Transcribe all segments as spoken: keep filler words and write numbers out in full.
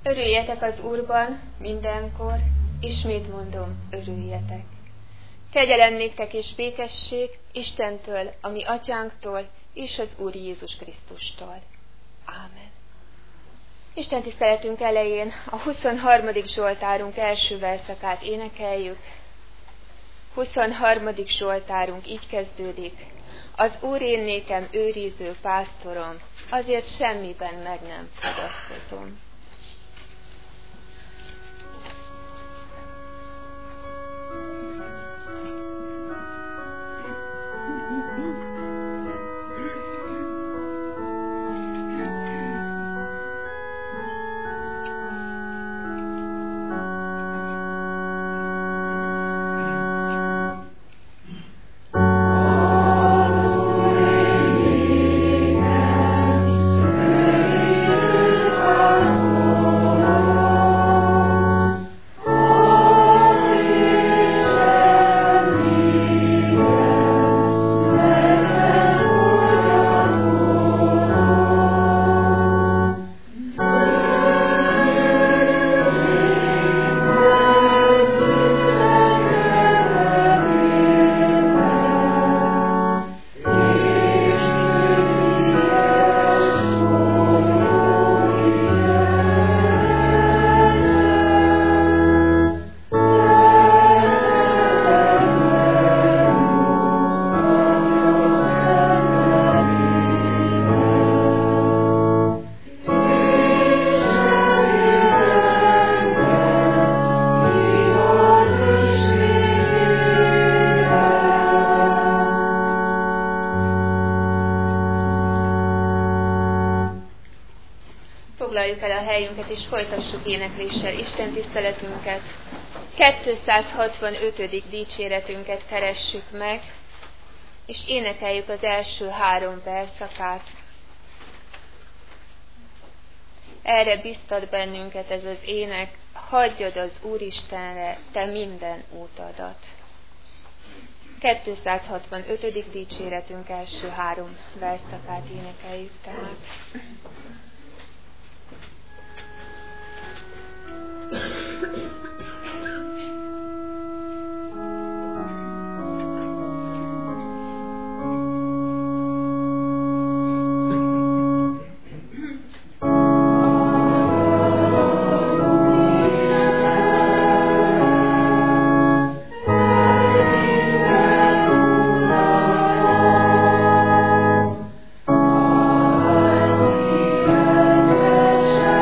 Örüljetek az Úrban mindenkor, ismét mondom, örüljetek. Kegyelem néktek és békesség Istentől, a mi atyánktól, és az Úr Jézus Krisztustól. Ámen. Isten tiszteletünk elején a huszonharmadik Zsoltárunk első verszakát énekeljük. huszonharmadik Zsoltárunk így kezdődik. Az Úr én nékem őriző pásztorom, azért semmiben meg nem fogyatkozom. Foglaljuk el a helyünket, és folytassuk énekléssel Isten tiszteletünket. kétszázhatvanötödik dicséretünket keressük meg, és énekeljük az első három verszakát. Erre biztat bennünket ez az ének, hagyjad az Úristenre te minden útadat. kétszázhatvanötödik dicséretünk első három verszakát énekeljük tehát. Oh,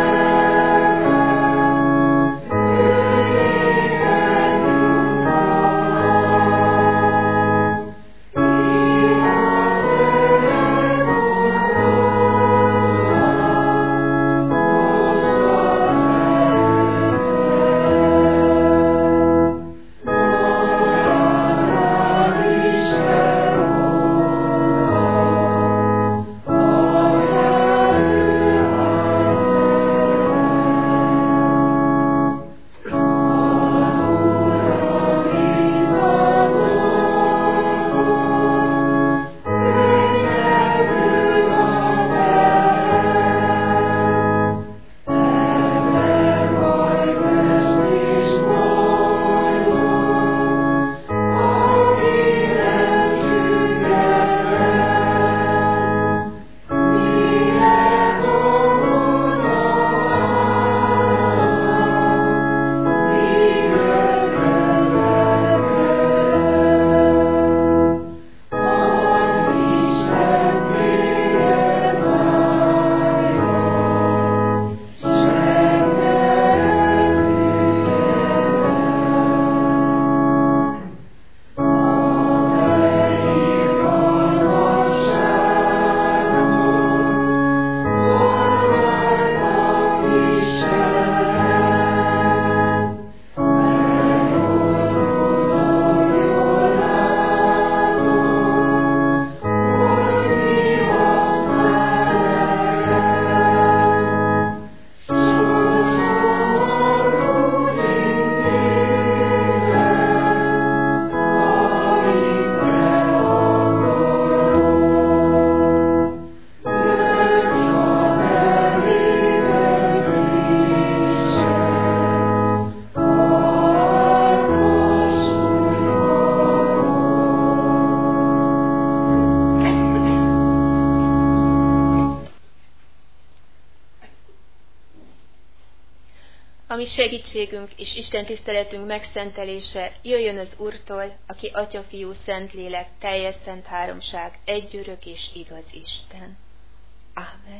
ami segítségünk és Isten tiszteletünk megszentelése jöjjön az Úrtól, aki Atya, Fiú, Szentlélek, teljes szent háromság, egy örök és igaz Isten. Ámen.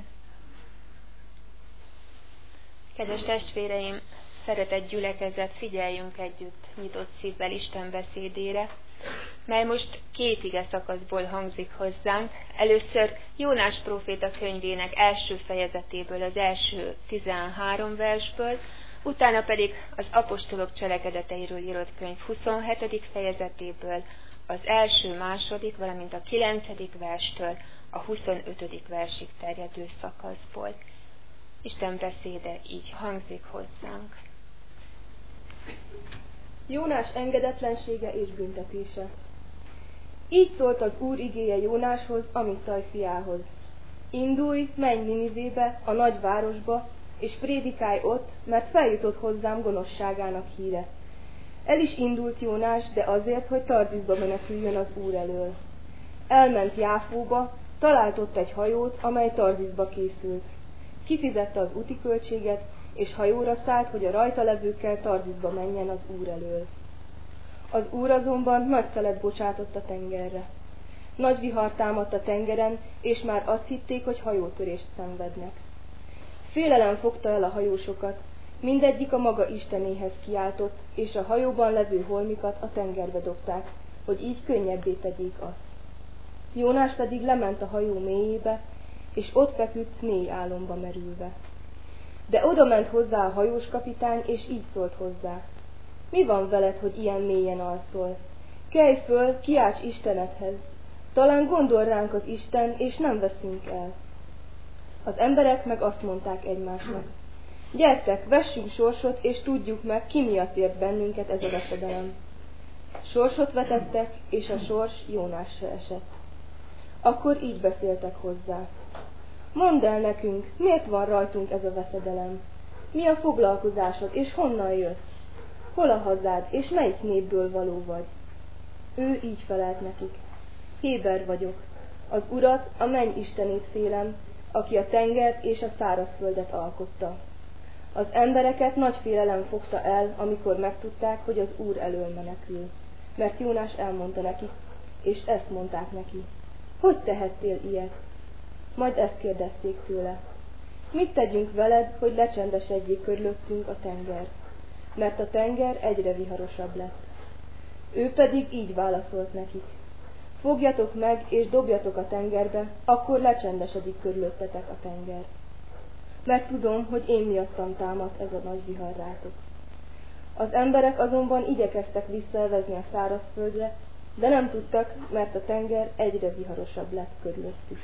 Kedves testvéreim, szeretett gyülekezet, figyeljünk együtt nyitott szívvel Isten beszédére, mely most két ige szakaszból hangzik hozzánk. Először Jónás próféta könyvének első fejezetéből, az első tizenhárom versből, utána pedig az apostolok cselekedeteiről írott könyv huszonhetedik fejezetéből, az első, második, valamint a kilencedik verstől a huszonötödik versig terjedő szakaszból. Isten beszéde így hangzik hozzánk. Jónás engedetlensége és büntetése. Így szólt az Úr igéje Jónáshoz, Amittai fiához. Indulj, menj Ninivébe, a nagy városba, és prédikálj ott, mert feljutott hozzám gonoszságának híre. El is indult Jónás, de azért, hogy Tarzizba meneküljön az Úr elől. Elment Jáfóba, talált ott egy hajót, amely Tarzizba készült. Kifizette az úti költséget, és hajóra szállt, hogy a rajta levőkkel Tarzizba menjen az Úr elől. Az Úr azonban nagy szelet bocsátott a tengerre. Nagy vihar támadt a tengeren, és már azt hitték, hogy hajótörést szenvednek. Félelem fogta el a hajósokat, mindegyik a maga istenéhez kiáltott, és a hajóban levő holmikat a tengerbe dobták, hogy így könnyebbé tegyék azt. Jónás pedig lement a hajó mélyébe, és ott feküdt mély álomba merülve. De oda ment hozzá a hajós kapitány, és így szólt hozzá. Mi van veled, hogy ilyen mélyen alszol? Kelj föl, kiálts Istenedhez. Talán gondol ránk az Isten, és nem veszünk el. Az emberek meg azt mondták egymásnak. Gyertek, vessünk sorsot, és tudjuk meg, ki miatt ért bennünket ez a veszedelem. Sorsot vetettek, és a sors Jónásra esett. Akkor így beszéltek hozzá. Mondd el nekünk, miért van rajtunk ez a veszedelem? Mi a foglalkozásod, és honnan jössz? Hol a hazád, és melyik népből való vagy? Ő így felelt nekik. Héber vagyok, az Urat, a menny Istenét félem, aki a tenger és a szárazföldet alkotta. Az embereket nagy félelem fogta el, amikor megtudták, hogy az Úr elől menekül. Mert Jónás elmondta nekik, és ezt mondták neki. Hogy tehettél ilyet? Majd ezt kérdezték tőle. Mit tegyünk veled, hogy lecsendesedjék körülöttünk a tenger? Mert a tenger egyre viharosabb lett. Ő pedig így válaszolt nekik. Fogjatok meg, és dobjatok a tengerbe, akkor lecsendesedik körülöttetek a tenger. Mert tudom, hogy én miattam támadt ez a nagy vihar rátok. Az emberek azonban igyekeztek visszaevezni a szárazföldre, de nem tudtak, mert a tenger egyre viharosabb lett körülöttük.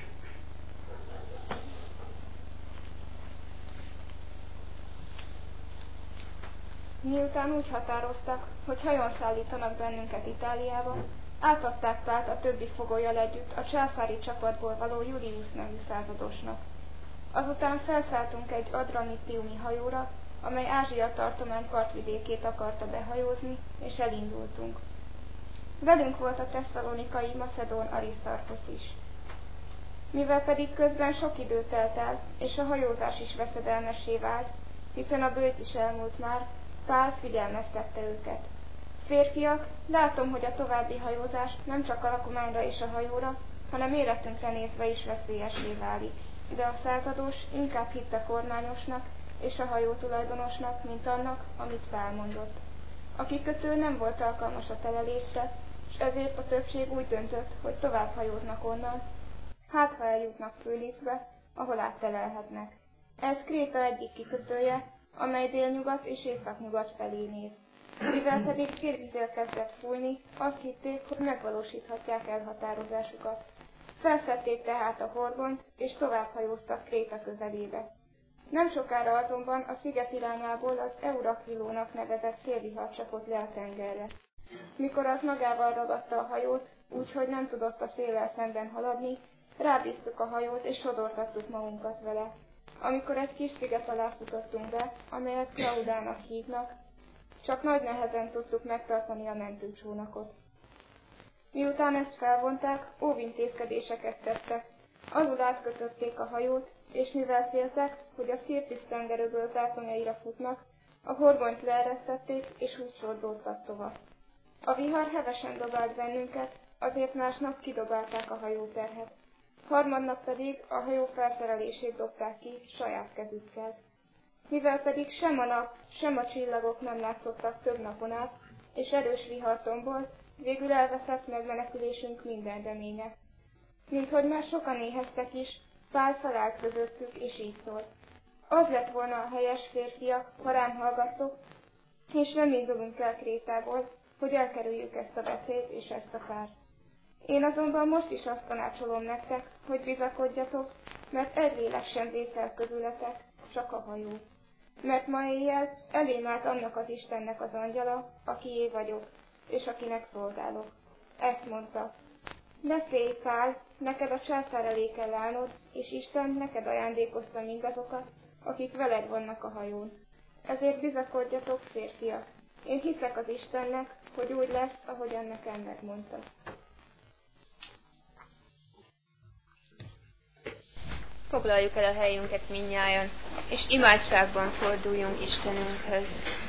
Miután úgy határoztak, hogy hajón szállítanak bennünket Itáliába, átadták Pált a többi fogollyal együtt a császári csapatból való Julius nevű századosnak. Azután felszálltunk egy adramitiumi hajóra, amely Ázsia tartomány partvidékét akarta behajózni, és elindultunk. Velünk volt a tesszalonikai macedón Arisztarchosz is. Mivel pedig közben sok idő telt el, és a hajózás is veszedelmessé vált, hiszen a bőt is elmúlt már, Pál figyelmeztette őket. Férfiak, látom, hogy a további hajózás nem csak a lakományra és a hajóra, hanem életünkre nézve is veszélyessé válik. De a százados inkább hitt a kormányosnak és a hajó tulajdonosnak, mint annak, amit Pál mondott. A kikötő nem volt alkalmas a telelésre, és ezért a többség úgy döntött, hogy tovább hajóznak onnan, hát ha eljutnak Főliszbe, ahol áttelelhetnek. Ez Kréta egyik kikötője, amely délnyugat és északnyugat felé néz. Mivel pedig szélvizél kezdett fújni, azt hitték, hogy megvalósíthatják elhatározásukat. Felszedték tehát a horgonyt, és tovább hajóztak Kréta közelébe. Nem sokára azonban a sziget irányából az Eurakvilónak nevezett szélvihar csapott le a tengerre. Mikor az magával ragadta a hajót, úgyhogy nem tudott a széllel szemben haladni, rábíztuk a hajót és sodortattuk magunkat vele. Amikor egy kis sziget alá futottunk be, amelyet Klaudának hívnak, csak nagy nehezen tudtuk megtartani a mentőcsónakot. Miután ezt felvonták, óvintézkedéseket tettek. Alul átkötötték a hajót, és mivel féltek, hogy a Szirtis tengeröböl zászonyaira futnak, A horgonyt leeresztették, és húscsordultak tovább. A vihar hevesen dobált bennünket, azért másnap kidobálták a hajóterhet. Harmadnap pedig a hajó felszerelését dobták ki saját kezükkel. Mivel pedig sem a nap, sem a csillagok nem látszottak több napon át, és erős vihar tombolt, végül elveszett megmenekülésünk minden reménye. Minthogy már sokan éheztek is, Pál felállt közöttük, és így szólt. Az lett volna a helyes, férfiak, ha rám hallgattok, és nem indulunk el Krétából, hogy elkerüljük ezt a veszélyt és ezt a kárt. Én azonban most is azt tanácsolom nektek, hogy bizakodjatok, mert egy lélek sem vészel közületek, csak a hajó. Mert ma éjjel elém állt annak az Istennek az angyala, akié vagyok, és akinek szolgálok. Ezt mondta. Ne félj, Pál, neked a császár elé kell állnod, és Isten neked ajándékozta mindazokat, akik veled vannak a hajón. Ezért bizakodjatok, férfiak. Én hiszek az Istennek, hogy úgy lesz, ahogyan nekem megmondta. Foglaljuk el a helyünket mindnyájan, és imádságban forduljunk Istenünkhöz.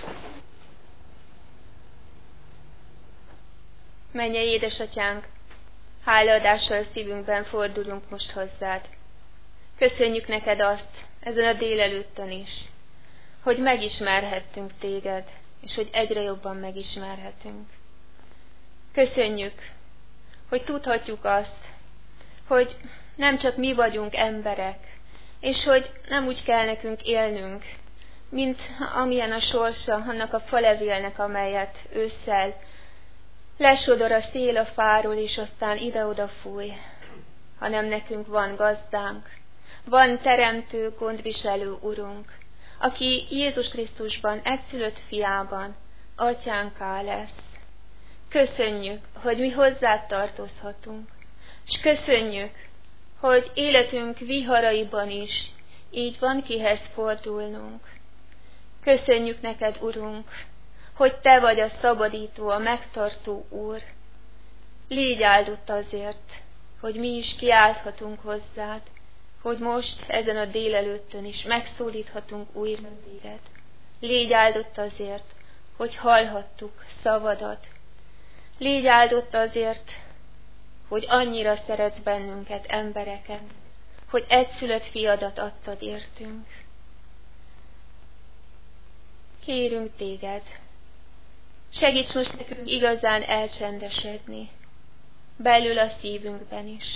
Mennyei édesatyánk, hálaadással szívünkben fordulunk most hozzád. Köszönjük neked azt, ezen a délelőttön is, hogy megismerhettünk téged, és hogy egyre jobban megismerhetünk. Köszönjük, hogy tudhatjuk azt, hogy nem csak mi vagyunk emberek, és hogy nem úgy kell nekünk élnünk, mint amilyen a sorsa annak a falevélnek, amelyet ősszel lesodor a szél a fáról, és aztán ide-oda fúj, hanem nekünk van gazdánk, van teremtő, gondviselő Urunk, aki Jézus Krisztusban, egyszülött fiában, atyánká lesz. Köszönjük, hogy mi hozzád tartozhatunk, és köszönjük, hogy életünk viharaiban is így van kihez fordulnunk. Köszönjük neked, Urunk, hogy te vagy a szabadító, a megtartó Úr. Légy áldott azért, hogy mi is kiállhatunk hozzád, hogy most ezen a délelőttön is megszólíthatunk újra téged. Légy áldott azért, hogy hallhattuk szavadat. Légy áldott azért, hogy annyira szeretsz bennünket, embereket, hogy egyszülött fiadat adtad értünk. Kérünk téged, segíts most nekünk igazán elcsendesedni, belül a szívünkben is,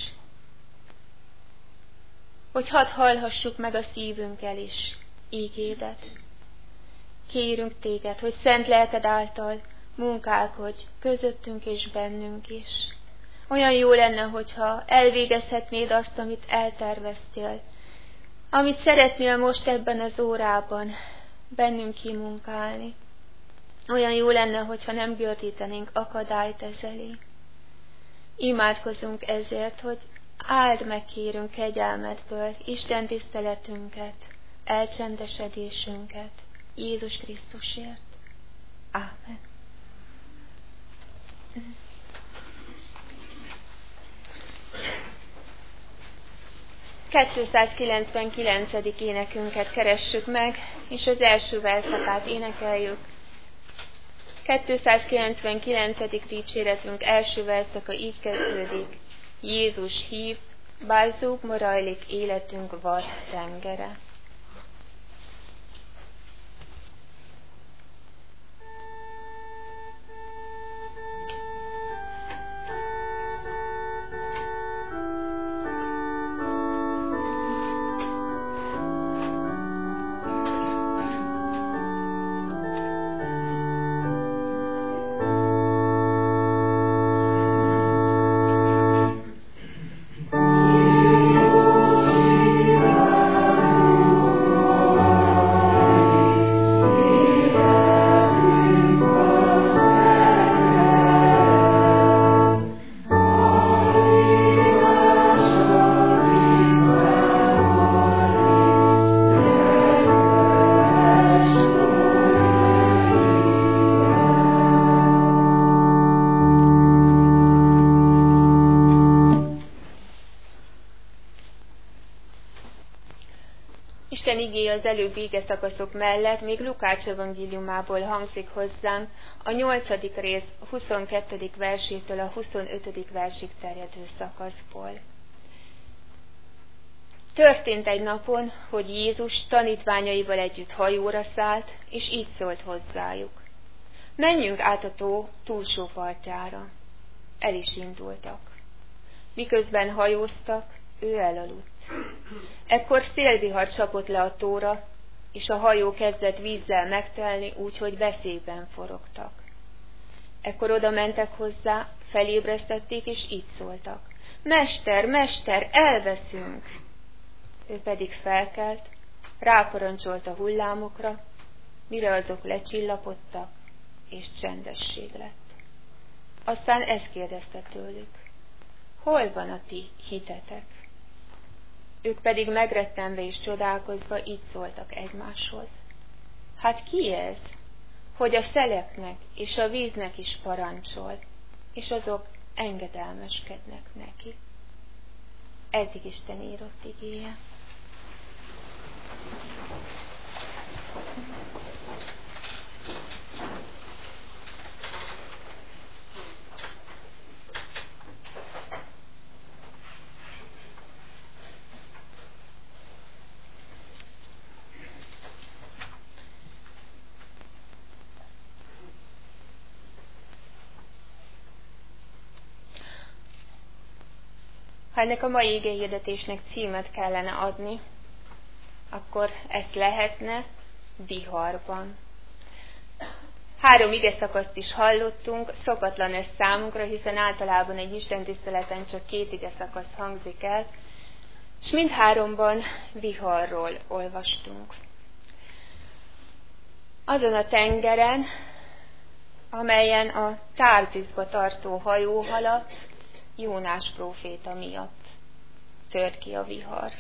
hogy hadd hallhassuk meg a szívünkkel is ígédet. Kérünk téged, hogy szent lelked által munkálkodj közöttünk és bennünk is. Olyan jó lenne, hogyha elvégezhetnéd azt, amit elterveztél, amit szeretnél most ebben az órában bennünk kimunkálni. Olyan jó lenne, hogyha nem gördítenénk akadályt ez elé. Imádkozunk ezért, hogy áld meg, kérünk, kegyelmedből Isten tiszteletünket, elcsendesedésünket Jézus Krisztusért. Ámen. kétszázkilencvenkilencedik énekünket keressük meg, és az első verszakát énekeljük. kétszázkilencvenkilencedik dicséretünk első verszaka így kezdődik. Jézus hív, bár zúgva rajlik életünk vad tengere. You Isten igéje az előbbi ige szakaszok mellett még Lukács evangéliumából hangzik hozzánk a nyolcadik rész huszonkettedik versétől a huszonötödik versig terjedő szakaszból. Történt egy napon, hogy Jézus tanítványaival együtt hajóra szállt, és így szólt hozzájuk: menjünk át a tó túlsó partjára. El is indultak. Miközben hajóztak, ő elaludt. Ekkor szélvihar csapott le a tóra, és a hajó kezdett vízzel megtelni, úgyhogy veszélyben forogtak. Ekkor oda mentek hozzá, felébresztették, és így szóltak: Mester, mester, elveszünk! Ő pedig felkelt, ráparancsolt a hullámokra, mire azok lecsillapodtak, és csendesség lett. Aztán ezt kérdezte tőlük: hol van a ti hitetek? Ők pedig megrettenve és csodálkozva így szóltak egymáshoz: hát ki ez, hogy a szeleknek és a víznek is parancsol, és azok engedelmeskednek neki. Eddig Isten írott igéje. Ha ennek a mai igehirdetésnek címet kellene adni, akkor ezt lehetne viharban. Három igeszakaszt is hallottunk, szokatlan ez számunkra, hiszen általában egy istentiszteleten csak két igeszakasz hangzik el, és mindháromban viharról olvastunk. Azon a tengeren, amelyen a Tárziszba tartó hajó haladt, Jónás próféta miatt tört ki a vihar.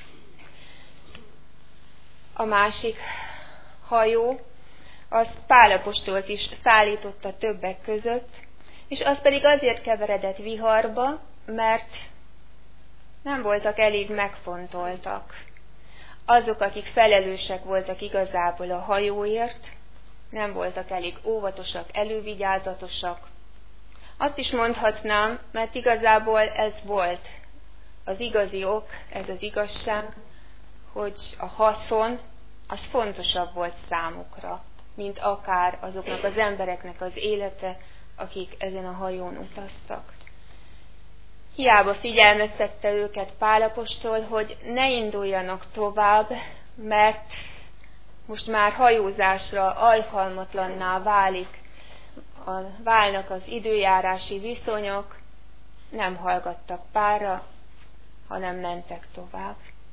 A másik hajó, az Pál apostolt is szállította többek között, és az pedig azért keveredett viharba, mert nem voltak elég megfontoltak. Azok, akik felelősek voltak igazából a hajóért, nem voltak elég óvatosak, elővigyázatosak. Azt is mondhatnám, mert igazából ez volt az igazi ok, ez az igazság, hogy a haszon az fontosabb volt számukra, mint akár azoknak az embereknek az élete, akik ezen a hajón utaztak. Hiába figyelmeztette őket Pál apostol, hogy ne induljanak tovább, mert most már hajózásra alkalmatlanná válik, a, válnak az időjárási viszonyok, nem hallgattak Pálra, hanem mentek tovább.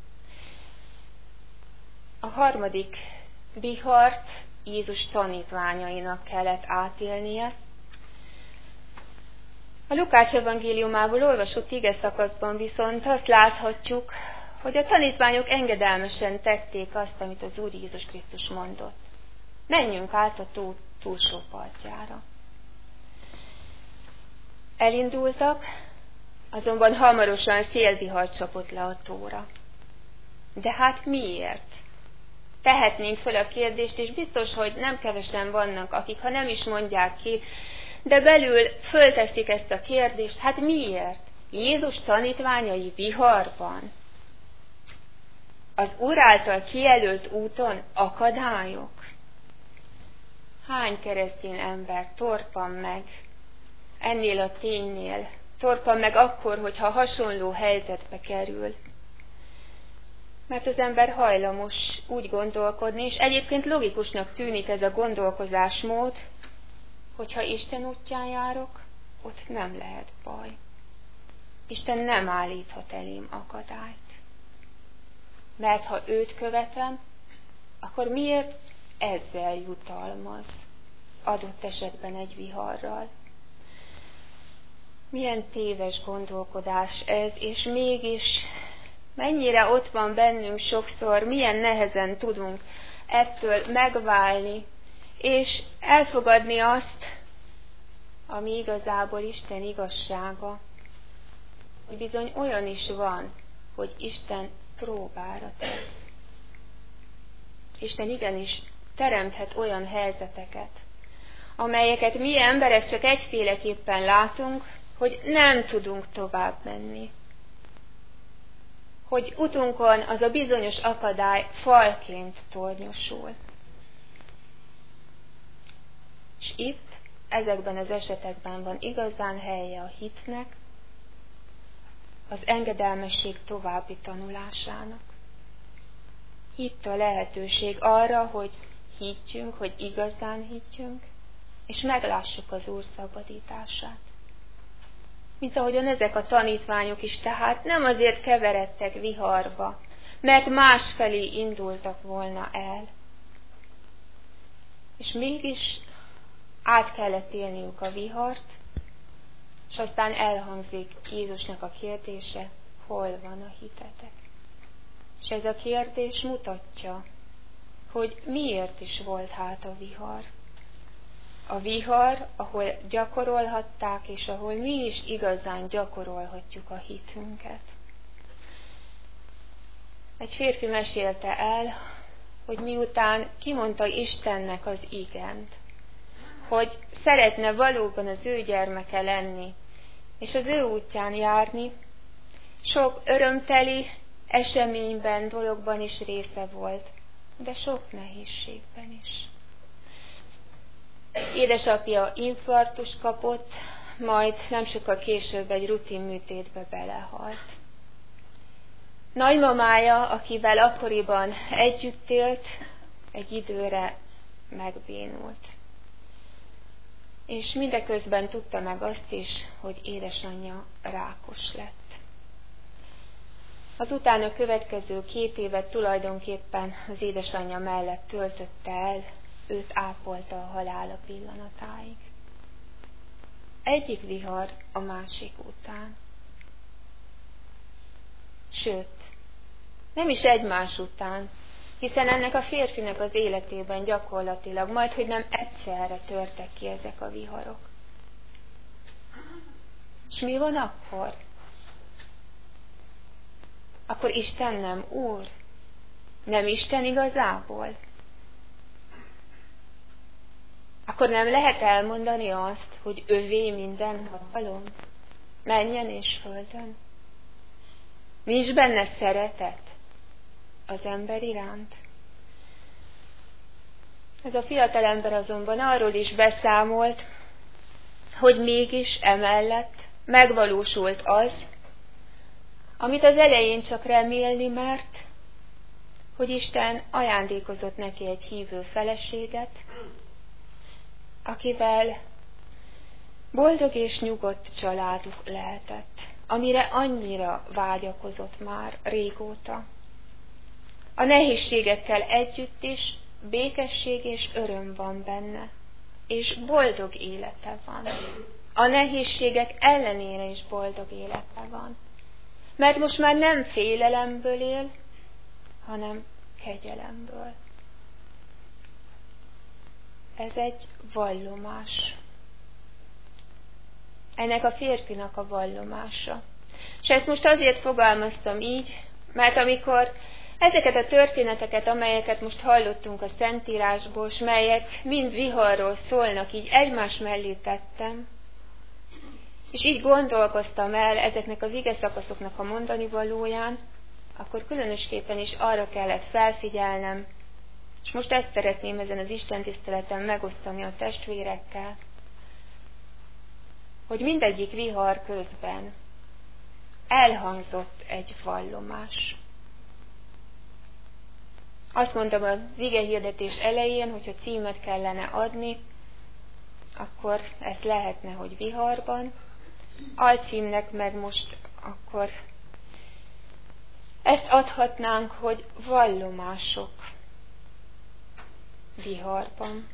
A harmadik vihart Jézus tanítványainak kellett átélnie. A Lukács evangéliumából olvasott ige szakaszban viszont azt láthatjuk, hogy a tanítványok engedelmesen tették azt, amit az Úr Jézus Krisztus mondott. Menjünk át a tó túlsó partjára. Elindultak, azonban hamarosan szélvihar csapott le a tóra. De hát miért? Tehetnénk föl a kérdést, és biztos, hogy nem kevesen vannak, akik ha nem is mondják ki, de belül fölteszik ezt a kérdést, hát miért? Jézus tanítványai viharban? Az Úr által kijelölt úton akadályok? Hány keresztény ember torpan meg ennél a ténynél? Torpan meg akkor, hogyha hasonló helyzetbe kerül. Mert az ember hajlamos úgy gondolkodni, és egyébként logikusnak tűnik ez a gondolkozásmód, hogyha Isten útján járok, ott nem lehet baj. Isten nem állíthat elém akadályt. Mert ha őt követem, akkor miért ezzel jutalmaz, adott esetben egy viharral? Milyen téves gondolkodás ez, és mégis mennyire ott van bennünk sokszor, milyen nehezen tudunk ettől megválni, és elfogadni azt, ami igazából Isten igazsága, hogy bizony olyan is van, hogy Isten próbára tesz. Isten igenis teremthet olyan helyzeteket, amelyeket mi emberek csak egyféleképpen látunk, hogy nem tudunk tovább menni. Hogy utunkon az a bizonyos akadály falként tornyosul. És itt, ezekben az esetekben van igazán helye a hitnek, az engedelmesség további tanulásának. Itt a lehetőség arra, hogy higgyünk, hogy igazán higgyünk, és meglássuk az Úr szabadítását. Mint ahogyan ezek a tanítványok is, tehát nem azért keveredtek viharba, mert másfelé indultak volna el. És mégis át kellett élniük a vihart, és aztán elhangzik Jézusnak a kérdése, hol van a hitetek? És ez a kérdés mutatja, hogy miért is volt hát a vihar. A vihar, ahol gyakorolhatták, és ahol mi is igazán gyakorolhatjuk a hitünket. Egy férfi mesélte el, hogy miután kimondta Istennek az igent, hogy szeretne valóban az ő gyermeke lenni, és az ő útján járni, sok örömteli eseményben, dologban is része volt, de sok nehézségben is. Édesapja infarktust kapott, majd nem sokkal később egy rutinműtétbe belehalt. Nagymamája, akivel akkoriban együtt élt, egy időre megbénult. És mindeközben tudta meg azt is, hogy édesanyja rákos lett. Az utána következő két évet tulajdonképpen az édesanyja mellett töltötte el, őt ápolta a halála pillanatáig. Egyik vihar a másik után. Sőt, nem is egymás után, hiszen ennek a férfinek az életében gyakorlatilag majdhogy nem egyszerre törtek ki ezek a viharok. És mi van akkor? Akkor Isten nem Úr? Nem Isten igazából? Akkor nem lehet elmondani azt, hogy övé minden hatalom, mennyen és földön? Nincs benne szeretet az ember iránt? Ez a fiatalember azonban arról is beszámolt, hogy mégis emellett megvalósult az, amit az elején csak remélni mert, hogy Isten ajándékozott neki egy hívő feleséget, akivel boldog és nyugodt családuk lehetett, amire annyira vágyakozott már régóta. A nehézségekkel együtt is békesség és öröm van benne, és boldog élete van. A nehézségek ellenére is boldog élete van. Mert most már nem félelemből él, hanem kegyelemből. Ez egy vallomás. Ennek a férfinak a vallomása. És ezt most azért fogalmaztam így, mert amikor ezeket a történeteket, amelyeket most hallottunk a Szentírásból, s melyek mind viharról szólnak, így egymás mellé tettem, és így gondolkoztam el ezeknek az ige szakaszoknak a mondani valóján, akkor különösképpen is arra kellett felfigyelnem, és most ezt szeretném ezen az istentiszteleten megosztani a testvérekkel, hogy mindegyik vihar közben elhangzott egy vallomás. Azt mondtam az igehirdetés elején, hogyha címet kellene adni, akkor ez lehetne, hogy viharban, alcímnek meg most akkor ezt adhatnánk, hogy vallomások viharban.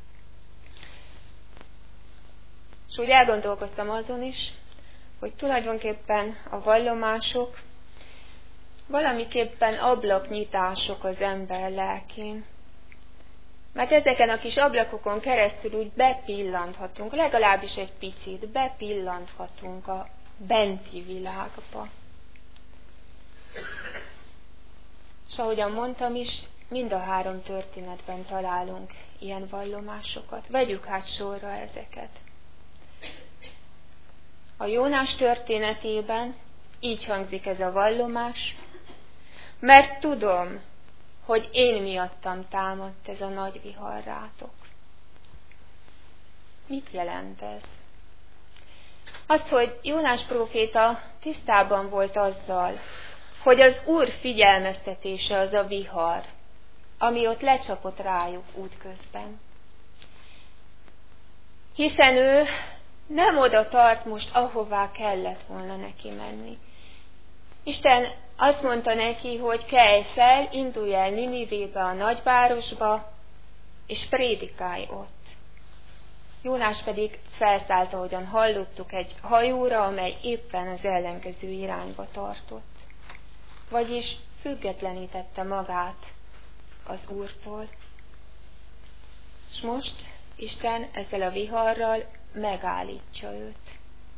És úgy elgondolkoztam azon is, hogy tulajdonképpen a vallomások valamiképpen ablaknyitások az ember lelkén. Mert ezeken a kis ablakokon keresztül úgy bepillanthatunk, legalábbis egy picit bepillanthatunk a benti világba. És ahogyan mondtam is, mind a három történetben találunk ilyen vallomásokat. Vegyük hát sorra ezeket. A Jónás történetében így hangzik ez a vallomás, mert tudom, hogy én miattam támadt ez a nagy vihar rátok. Mit jelent ez? Az, hogy Jónás próféta tisztában volt azzal, hogy az Úr figyelmeztetése az a vihar, ami ott lecsapott rájuk útközben. Hiszen ő nem oda tart most, ahová kellett volna neki menni. Isten azt mondta neki, hogy kelj fel, indulj el Ninivébe, a nagyvárosba, és prédikálj ott. Jónás pedig felszállt, ahogyan hallottuk, egy hajóra, amely éppen az ellenkező irányba tartott. Vagyis függetlenítette magát az Úrtól. És most Isten ezzel a viharral megállítja őt.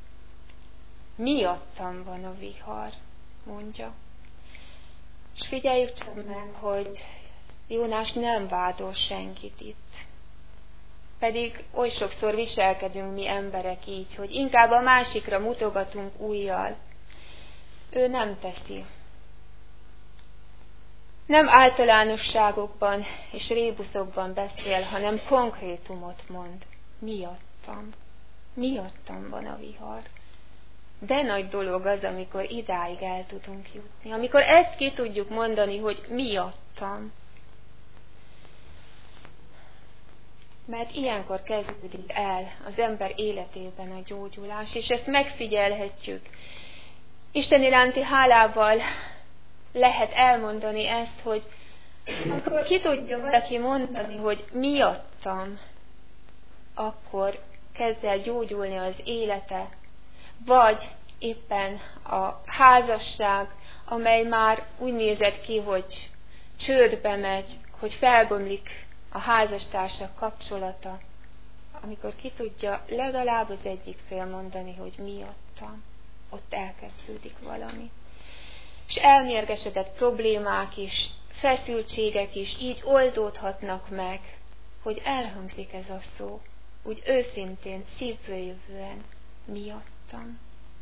Miattam van a vihar, mondja. És figyeljük csak meg, hogy Jónás nem vádol senkit itt. Pedig oly sokszor viselkedünk mi emberek így, hogy inkább a másikra mutogatunk ujjal. Ő nem teszi. Nem általánosságokban és rébuszokban beszél, hanem konkrétumot mond. Miattam. Miattam van a vihar. De nagy dolog az, amikor idáig el tudunk jutni. Amikor ezt ki tudjuk mondani, hogy miattam. Mert ilyenkor kezdődik el az ember életében a gyógyulás, és ezt megfigyelhetjük. Isten iránti hálával lehet elmondani ezt, hogy akkor ki tudja valaki mondani, hogy miattam, akkor kezd el gyógyulni az élete, vagy éppen a házasság, amely már úgy nézett ki, hogy csődbe megy, hogy felbomlik a házastársak kapcsolata, amikor ki tudja legalább az egyik fél mondani, hogy miattam, ott elkezdődik valami. És elmérgesedett problémák is, feszültségek is így oldódhatnak meg, hogy elhangzik ez a szó, úgy őszintén, szívből jövően, miattam.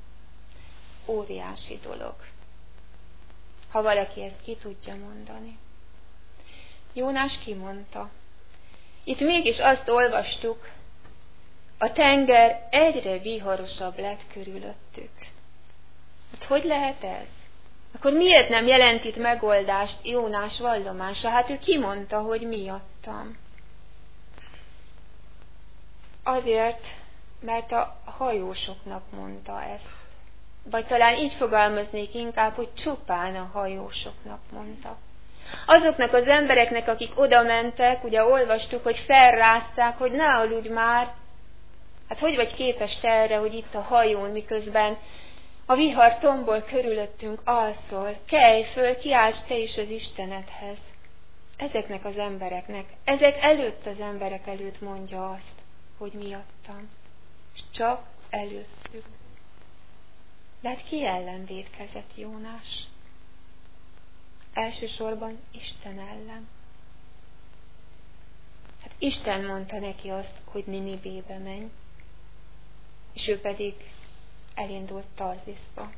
Óriási dolog, ha valaki ezt ki tudja mondani. Jónás kimondta. Itt mégis azt olvastuk, a tenger egyre viharosabb lett körülöttük. Hát hogy lehet ez? Akkor miért nem jelent itt megoldást Jónás vallomása? Hát ő kimondta, hogy miattam. Azért, mert a hajósoknak mondta ezt. Vagy talán így fogalmaznék inkább, hogy csupán a hajósoknak mondta. Azoknak az embereknek, akik oda mentek, ugye olvastuk, hogy felrázták, hogy ne aludj már. Hát hogy vagy képes te erre, hogy itt a hajón, miközben a vihar tombol körülöttünk, alszol, kelj föl, kiálts te is az Istenedhez. Ezeknek az embereknek, ezek előtt az emberek előtt mondja azt, hogy miattam. És csak előttük. De hát ki ellen vétkezett Jónás? Elsősorban Isten ellen. Hát Isten mondta neki azt, hogy Ninivébe menj, és ő pedig elindult Tarziszba.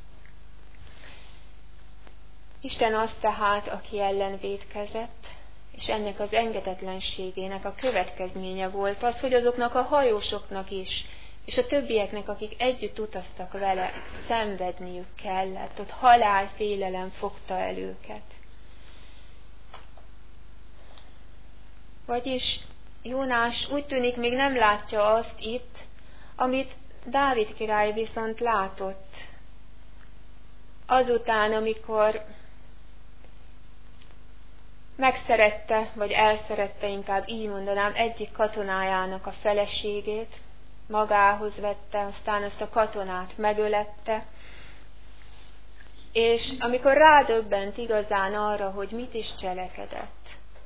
Isten az tehát, aki ellen vétkezett, és ennek az engedetlenségének a következménye volt az, hogy azoknak a hajósoknak is, és a többieknek, akik együtt utaztak vele, szenvedniük kellett, ott halálfélelem fogta el őket. Vagyis Jónás úgy tűnik még nem látja azt itt, amit Dávid király viszont látott. Azután, amikor megszerette, vagy elszerette, inkább így mondanám, egyik katonájának a feleségét, magához vette, aztán azt a katonát megölette, és amikor rádöbbent igazán arra, hogy mit is cselekedett,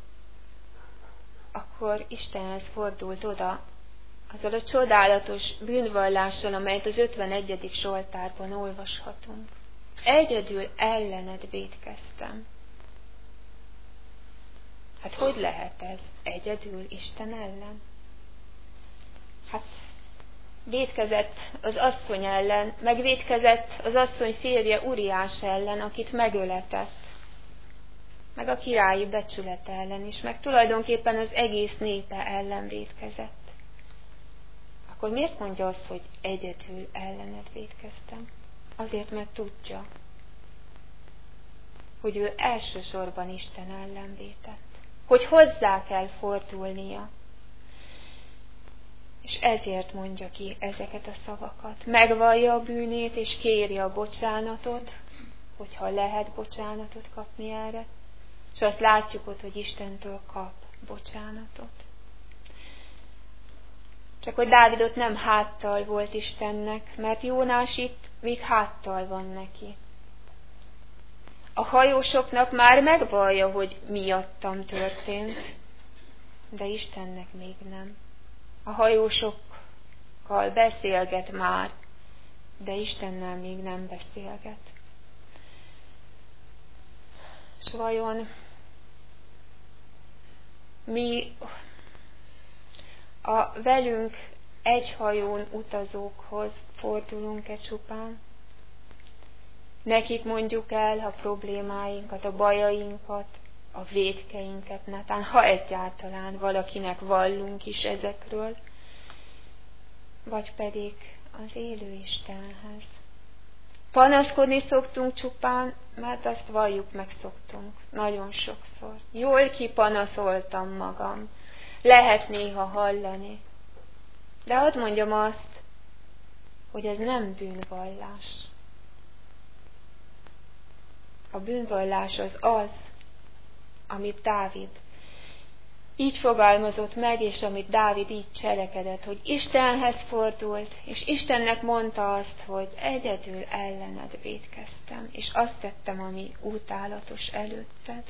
akkor Istenhez fordult oda, azzal a csodálatos bűnvallással, amelyet az ötvenegyedik Zsoltárban olvashatunk. Egyedül ellened vétkeztem. Hát hogy lehet ez egyedül Isten ellen? Hát vétkezett az asszony ellen, meg vétkezett az asszony férje Uriás ellen, akit megöletett, meg a királyi becsülete ellen is, meg tulajdonképpen az egész népe ellen vétkezett. Akkor miért mondja azt, hogy egyedül ellened vétkeztem? Azért, mert tudja, hogy ő elsősorban Isten ellen vétett, hogy hozzá kell fordulnia. És ezért mondja ki ezeket a szavakat. Megvallja a bűnét, és kéri a bocsánatot, hogyha lehet bocsánatot kapni erre. És azt látjuk ott, hogy Istentől kap bocsánatot. Csak hogy Dávidot nem háttal volt Istennek, mert Jónás itt még háttal van neki. A hajósoknak már megvallja, hogy miattam történt, de Istennek még nem. A hajósokkal beszélget már, de Istennel még nem beszélget. S vajon mi a velünk egy hajón utazókhoz fordulunk-e csupán? Nekik mondjuk el a problémáinkat, a bajainkat, a vétkeinket, netán, ha egyáltalán valakinek vallunk is ezekről, vagy pedig az élő Istenhez. Panaszkodni szoktunk csupán, mert azt valljuk meg szoktunk, nagyon sokszor. Jól kipanaszoltam magam, lehet néha hallani, de hadd mondjam azt, hogy ez nem bűnvallás. A bűnvallás az az, amit Dávid így fogalmazott meg, és amit Dávid így cselekedett, hogy Istenhez fordult, és Istennek mondta azt, hogy egyedül ellened vétkeztem, és azt tettem, ami utálatos előtted.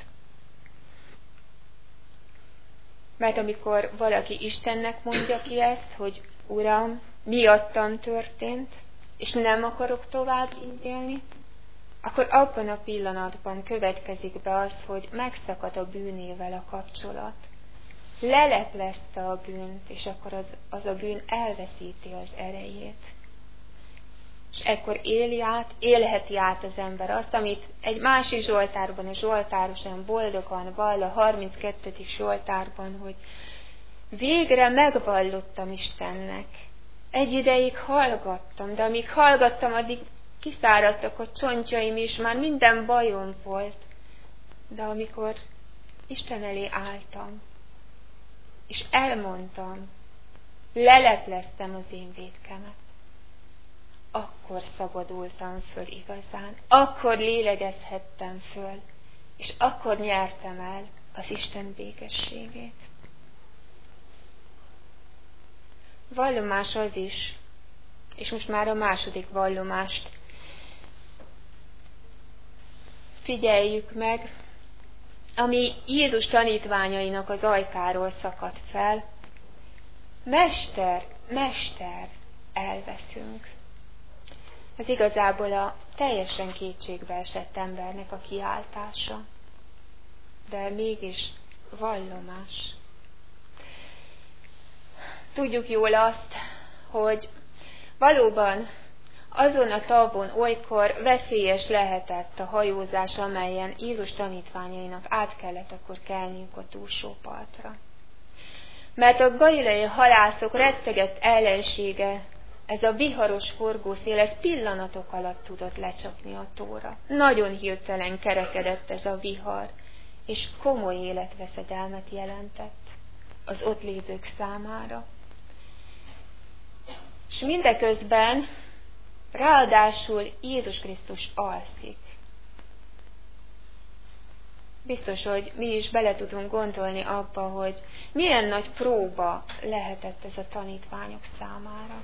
Mert amikor valaki Istennek mondja ki ezt, hogy Uram, miattam történt, és nem akarok tovább így élni, akkor abban a pillanatban következik be az, hogy megszakad a bűnével a kapcsolat. Leleplezte a bűnt, és akkor az, az a bűn elveszíti az erejét. És ekkor éli át, élheti át az ember azt, amit egy másik Zsoltárban, a Zsoltáros olyan boldogan vall, a harminckettedik Zsoltárban, hogy végre megvallottam Istennek. Egy ideig hallgattam, de amíg hallgattam, addig kiszáradtak a csontjaim, és már minden bajom volt. De amikor Isten elé álltam, és elmondtam, lelepleztem az én vétkemet, akkor szabadultam föl igazán, akkor lélegezhettem föl, és akkor nyertem el az Isten békességét. Vallomás az is, és most már a második vallomást figyeljük meg, ami Jézus tanítványainak az ajkáról szakadt fel. Mester, mester, elveszünk. Ez igazából a teljesen kétségbe esett embernek a kiáltása, de mégis vallomás. Tudjuk jól azt, hogy valóban azon a tavon olykor veszélyes lehetett a hajózás, amelyen Jézus tanítványainak át kellett akkor kelniük a túlsó partra. Mert a galileai halászok rettegett ellensége, ez a viharos forgószél, ez pillanatok alatt tudott lecsapni a tóra. Nagyon hirtelen kerekedett ez a vihar, és komoly életveszedelmet jelentett az ott lévők számára. És mindeközben ráadásul Jézus Krisztus alszik. Biztos, hogy mi is bele tudunk gondolni abba, hogy milyen nagy próba lehetett ez a tanítványok számára.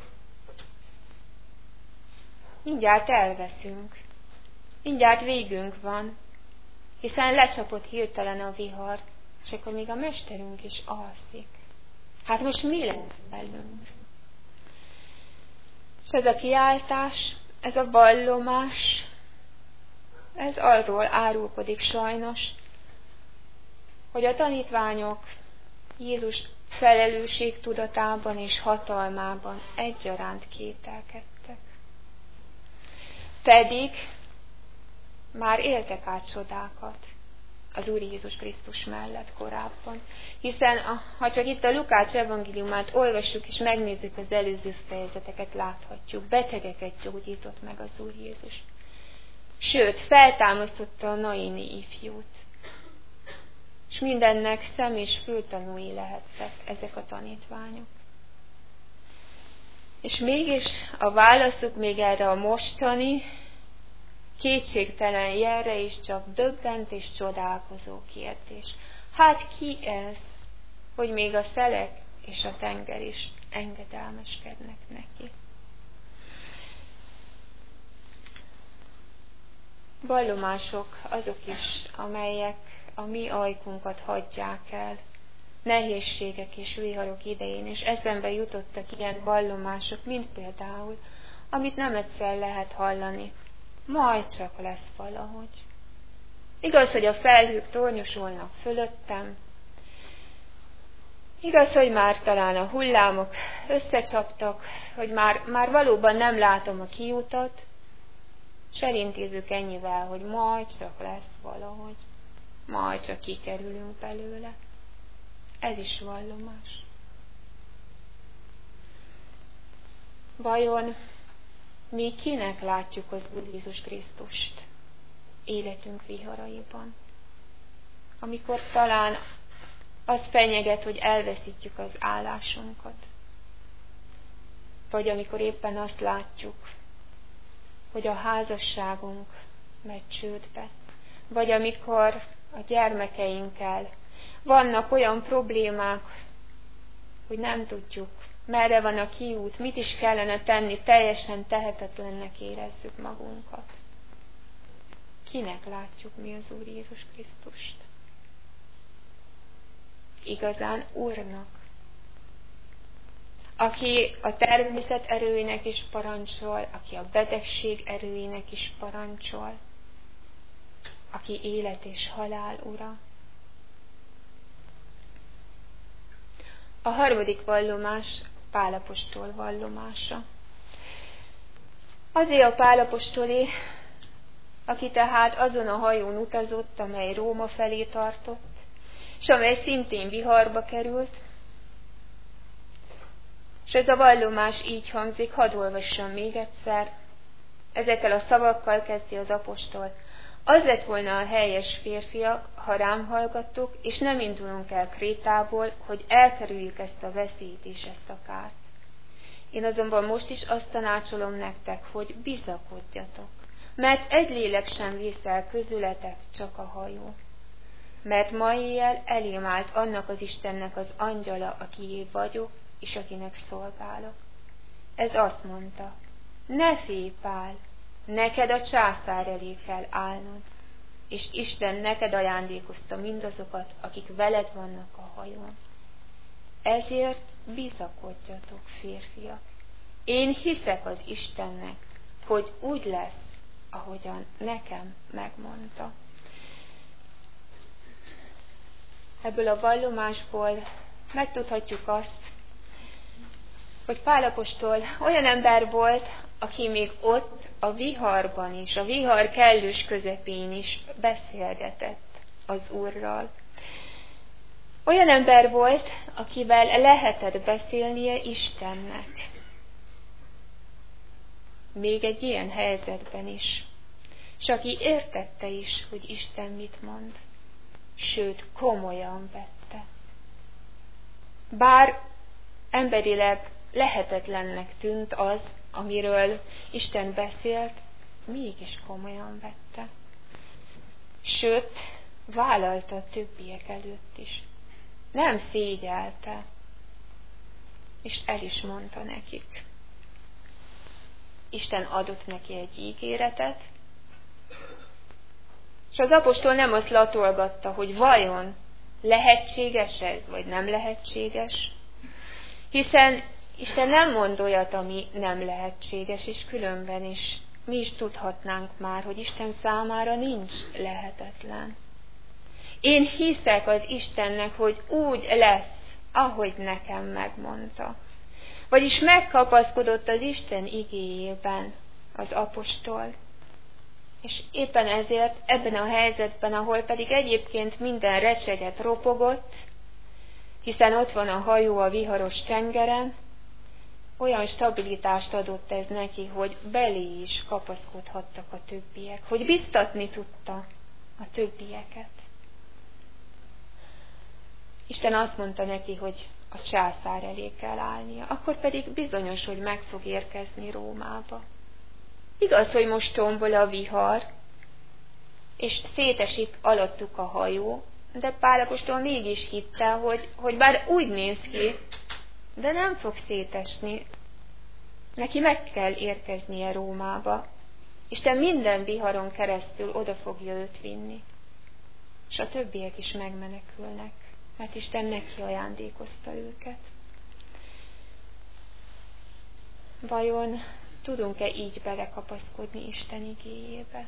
Mindjárt elveszünk, mindjárt végünk van, hiszen lecsapott hirtelen a vihar, és akkor még a mesterünk is alszik. Hát most mi lesz velünk? És ez a kiáltás, ez a vallomás, ez arról árulkodik sajnos, hogy a tanítványok Jézus felelősségtudatában és hatalmában egyaránt kételkedtek. Pedig már éltek át csodákat az Úr Jézus Krisztus mellett korábban. Hiszen ha csak itt a Lukács evangéliumát olvassuk és megnézzük az előző fejezeteket, láthatjuk, betegeket gyógyított meg az Úr Jézus. Sőt, feltámasztotta a naini ifjút. És mindennek szem- és fültanúi lehettek ezek a tanítványok. És mégis a válaszuk még erre a mostani, kétségtelen jelre is csak döbbent és csodálkozó kérdés. Hát ki ez, hogy még a szelek és a tenger is engedelmeskednek neki? Vallomások azok is, amelyek a mi ajkunkat hagyják el, nehézségek és viharok idején, és eszembe jutottak ilyen vallomások, mint például, amit nem egyszer lehet hallani. Majd csak lesz valahogy. Igaz, hogy a felhők tornyosulnak fölöttem, igaz, hogy már talán a hullámok összecsaptak, hogy már, már valóban nem látom a kiutat, s elintézzük ennyivel, hogy majd csak lesz valahogy, majd csak kikerülünk belőle. Ez is vallomás. Vajon mi kinek látjuk az Úr Jézus Krisztust életünk viharaiban? Amikor talán az fenyeget, hogy elveszítjük az állásunkat. Vagy amikor éppen azt látjuk, hogy a házasságunk megy csődbe. Vagy amikor a gyermekeinkkel vannak olyan problémák, hogy nem tudjuk, merre van a kiút, mit is kellene tenni, teljesen tehetetlennek érezzük magunkat. Kinek látjuk mi az Úr Jézus Krisztust? Igazán Úrnak, aki a természet erőinek is parancsol, aki a betegség erőinek is parancsol, aki élet és halál ura. A harmadik vallomás Pál apostol vallomása. Azért a Pál apostolé, aki tehát azon a hajón utazott, amely Róma felé tartott, és amely szintén viharba került, és ez a vallomás így hangzik, hadd olvassam még egyszer, ezekkel a szavakkal kezdi az apostol. Az lett volna a helyes, férfiak, ha rám hallgattok, és nem indulunk el Krétából, hogy elkerüljük ezt a veszélyt és ezt a kárt. Én azonban most is azt tanácsolom nektek, hogy bizakodjatok, mert egy lélek sem vész el közületek, csak a hajó. Mert ma éjjel elém állt annak az Istennek az angyala, akié vagyok, és akinek szolgálok. Ez azt mondta, ne félj, Pál, neked a császár elé kell állnod, és Isten neked ajándékozta mindazokat, akik veled vannak a hajón. Ezért bizakodjatok, férfiak. Én hiszek az Istennek, hogy úgy lesz, ahogyan nekem megmondta. Ebből a vallomásból megtudhatjuk azt, hogy Pál apostol olyan ember volt, aki még ott a viharban is, a vihar kellős közepén is beszélgetett az Úrral. Olyan ember volt, akivel lehetett beszélnie Istennek. Még egy ilyen helyzetben is. És aki értette is, hogy Isten mit mond. Sőt, komolyan vette. Bár emberileg lehetetlennek tűnt az, amiről Isten beszélt, mégis komolyan vette. Sőt, vállalta a többiek előtt is. Nem szégyelte, és el is mondta nekik. Isten adott neki egy ígéretet, és az apostol nem azt latolgatta, hogy vajon lehetséges ez, vagy nem lehetséges, hiszen Isten nem mond olyat, ami nem lehetséges, és különben is mi is tudhatnánk már, hogy Isten számára nincs lehetetlen. Én hiszek az Istennek, hogy úgy lesz, ahogy nekem megmondta. Vagyis megkapaszkodott az Isten igéjében az apostol. És éppen ezért ebben a helyzetben, ahol pedig egyébként minden recseget ropogott, hiszen ott van a hajó a viharos tengeren, olyan stabilitást adott ez neki, hogy belé is kapaszkodhattak a többiek, hogy biztatni tudta a többieket. Isten azt mondta neki, hogy a császár elé kell állnia, akkor pedig bizonyos, hogy meg fog érkezni Rómába. Igaz, hogy most tombol a vihar, és szétesik alattuk a hajó, de Pál apostol mégis hitte, hogy, hogy bár úgy néz ki, de nem fog szétesni. Neki meg kell érkeznie Rómába. Isten minden viharon keresztül oda fogja őt vinni. És a többiek is megmenekülnek, mert Isten neki ajándékozta őket. Vajon tudunk-e így belekapaszkodni Isten igéjébe?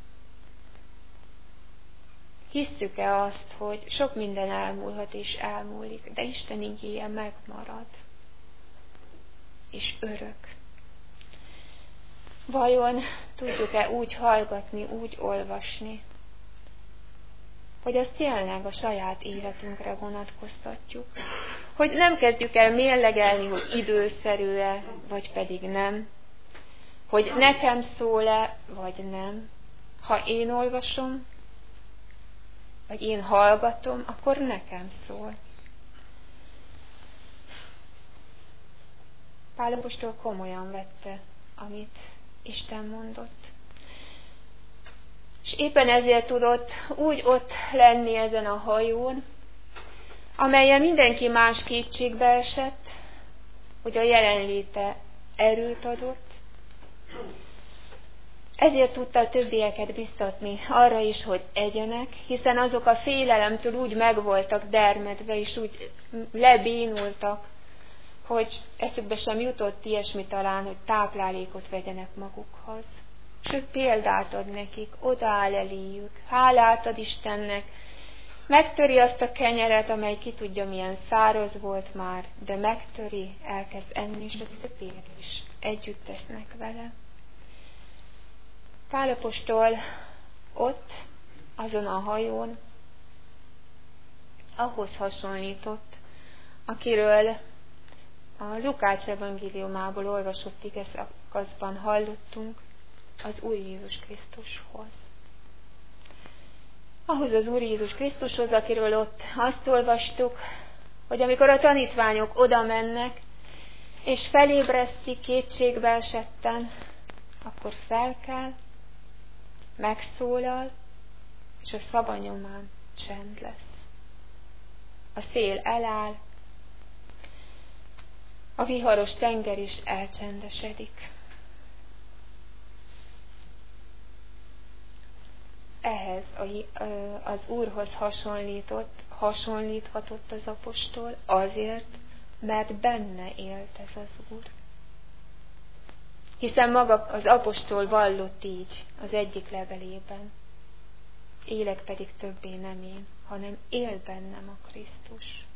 Hisszük-e azt, hogy sok minden elmúlhat és elmúlik, de Isten igéje megmarad, és örök? Vajon tudjuk-e úgy hallgatni, úgy olvasni, hogy azt tényleg a saját életünkre vonatkoztatjuk? Hogy nem kezdjük el mérlegelni, hogy időszerű-e, vagy pedig nem? Hogy nekem szól-e, vagy nem? Ha én olvasom, vagy én hallgatom, akkor nekem szól. Pál apostol komolyan vette, amit Isten mondott. És éppen ezért tudott úgy ott lenni ezen a hajón, amelyen mindenki más kétségbe esett, hogy a jelenléte erőt adott. Ezért tudta a többieket biztatni arra is, hogy egyenek, hiszen azok a félelemtől úgy megvoltak dermedve, és úgy lebénultak, hogy eszükbe sem jutott ilyesmi talán, hogy táplálékot vegyenek magukhoz. Sőt, példát ad nekik, odaáll eléjük, hálát ad Istennek, megtöri azt a kenyeret, amely ki tudja milyen száraz volt már, de megtöri, elkezd enni, és a többiek is együtt tesznek vele. Pál apostol ott, azon a hajón, ahhoz hasonlított, akiről a Lukács evangéliumából olvasott igeszakaszban hallottunk, az Úr Jézus Krisztushoz. Ahhoz az Úr Jézus Krisztushoz, akiről ott azt olvastuk, hogy amikor a tanítványok oda mennek, és felébresztik kétségbe esetten, akkor felkel, megszólal, és a szava nyomán csend lesz. A szél eláll, a viharos tenger is elcsendesedik. Ehhez az Úrhoz hasonlított, hasonlíthatott az apostol azért, mert benne élt ez az Úr. Hiszen maga az apostol vallott így az egyik levelében. Élek pedig többé nem én, hanem él bennem a Krisztus.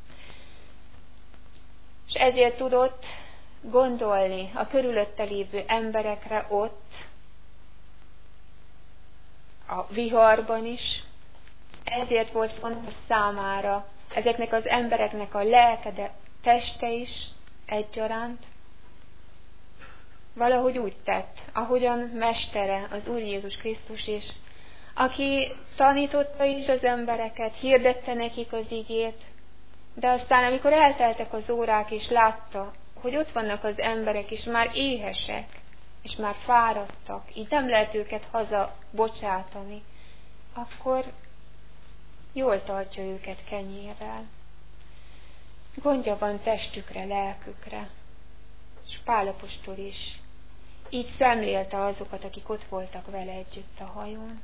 És ezért tudott gondolni a körülötte lévő emberekre ott, a viharban is. Ezért volt fontos számára ezeknek az embereknek a lelke, de teste is egyaránt. Valahogy úgy tett, ahogyan mestere az Úr Jézus Krisztus is, aki tanította is az embereket, hirdette nekik az igét, de aztán, amikor elteltek az órák, és látta, hogy ott vannak az emberek, és már éhesek, és már fáradtak, így nem lehet őket haza bocsátani, akkor jól tartja őket kenyérrel. Gondja van testükre, lelkükre. És Pál apostol is így szemlélte azokat, akik ott voltak vele együtt a hajón.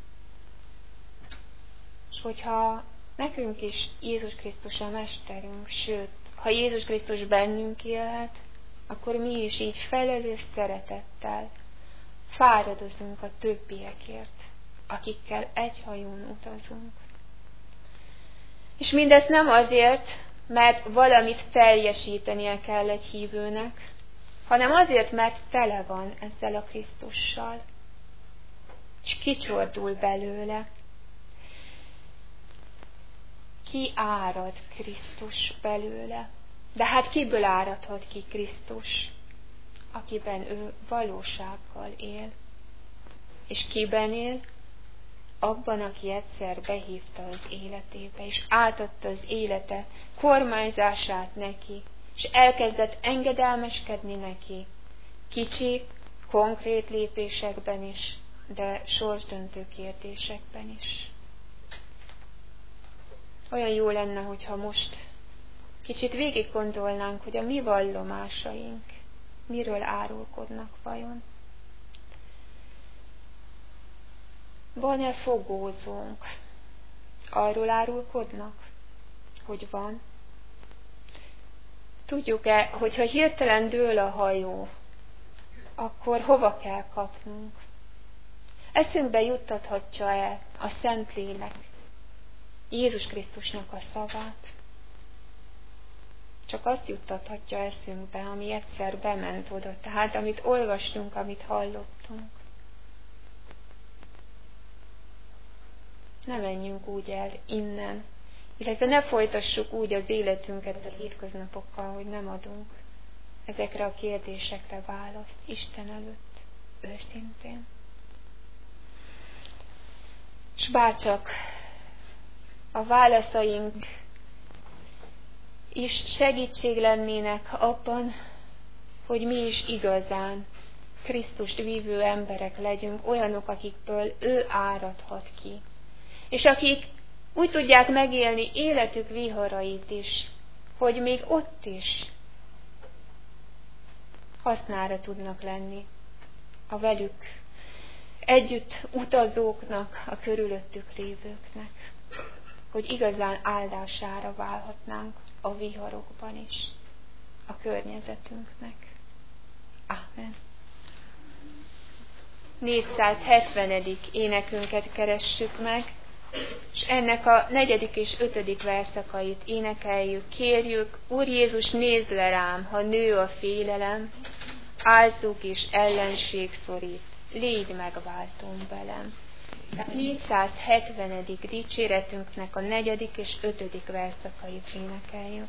És hogyha nekünk is Jézus Krisztus a mesterünk, sőt, ha Jézus Krisztus bennünk élhet, akkor mi is így felelős szeretettel fáradozunk a többiekért, akikkel egy hajón utazunk. És mindezt nem azért, mert valamit teljesítenie kell egy hívőnek, hanem azért, mert tele van ezzel a Krisztussal, és kicsordul belőle. Ki árad Krisztus belőle? De hát kiből áradhat ki Krisztus? Akiben ő valósággal él. És kiben él? Abban, aki egyszer behívta az életébe, és átadta az élete kormányzását neki, és elkezdett engedelmeskedni neki, kicsi, konkrét lépésekben is, de sorsdöntő kérdésekben is. Olyan jó lenne, hogyha most kicsit végig gondolnánk, hogy a mi vallomásaink miről árulkodnak vajon. Van-e fogózónk? Arról árulkodnak, hogy van? Tudjuk-e, hogyha hirtelen dől a hajó, akkor hova kell kapnunk? Eszünkbe juttathatja-e a Szentlélek Jézus Krisztusnak a szavát? Csak azt juttathatja eszünkbe, ami egyszer bement oda, tehát amit olvastunk, amit hallottunk. Ne menjünk úgy el innen, illetve ne folytassuk úgy az életünket a hétköznapokkal, hogy nem adunk ezekre a kérdésekre választ Isten előtt, őszintén. És bárcsak a válaszaink is segítség lennének abban, hogy mi is igazán Krisztust vívő emberek legyünk, olyanok, akikből ő áradhat ki. És akik úgy tudják megélni életük viharait is, hogy még ott is hasznára tudnak lenni a velük együtt utazóknak, a körülöttük lévőknek, hogy igazán áldására válhatnánk a viharokban is, a környezetünknek. Amen. négyszázhetvenedik énekünket keressük meg, és ennek a negyedik és ötödik verszakait énekeljük, kérjük: Úr Jézus, nézz le rám, ha nő a félelem, álcuk és ellenség szorít, légy megváltom velem. A négyszázhetvenedik dicséretünknek a negyedik és ötödik verszakait énekeljük.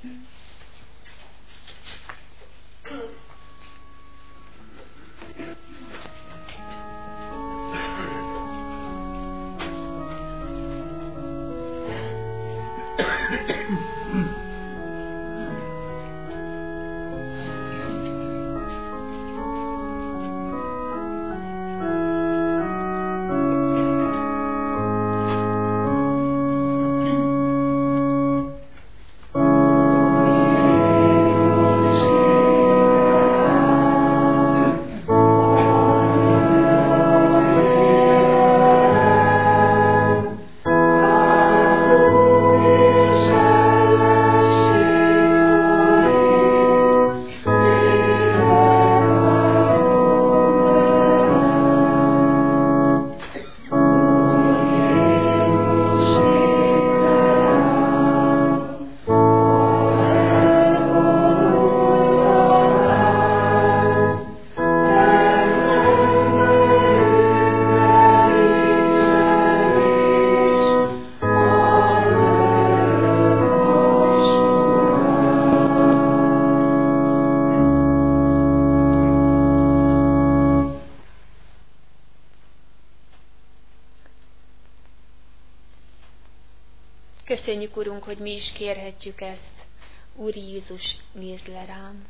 Köszönjük, Urunk, hogy mi is kérhetjük ezt. Úr Jézus, nézz le rám.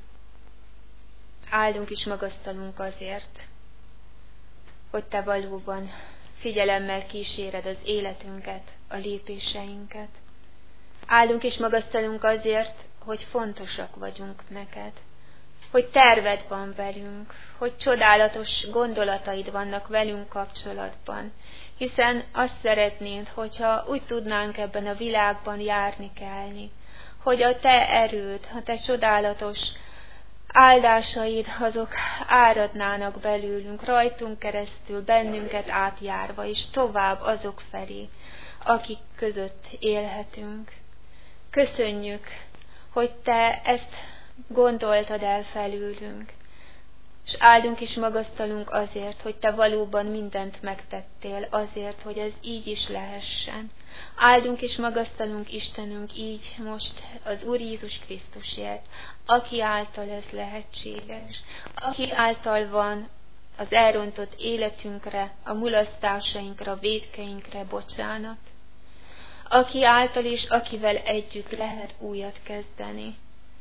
Áldunk és magasztalunk azért, hogy Te valóban figyelemmel kíséred az életünket, a lépéseinket. Áldunk és magasztalunk azért, hogy fontosak vagyunk neked, hogy terved van velünk, hogy csodálatos gondolataid vannak velünk kapcsolatban, hiszen azt szeretnéd, hogyha úgy tudnánk ebben a világban járni kelni, hogy a Te erőd, a Te csodálatos áldásaid, azok áradnának belőlünk, rajtunk keresztül, bennünket átjárva, és tovább azok felé, akik között élhetünk. Köszönjük, hogy Te ezt gondoltad el felőlünk, és áldunk és magasztalunk azért, hogy Te valóban mindent megtettél azért, hogy ez így is lehessen. Áldunk és magasztalunk Istenünk így most az Úr Jézus Krisztusért, aki által ez lehetséges, aki által van az elrontott életünkre, a mulasztásainkra, vétkeinkre bocsánat, aki által és akivel együtt lehet újat kezdeni,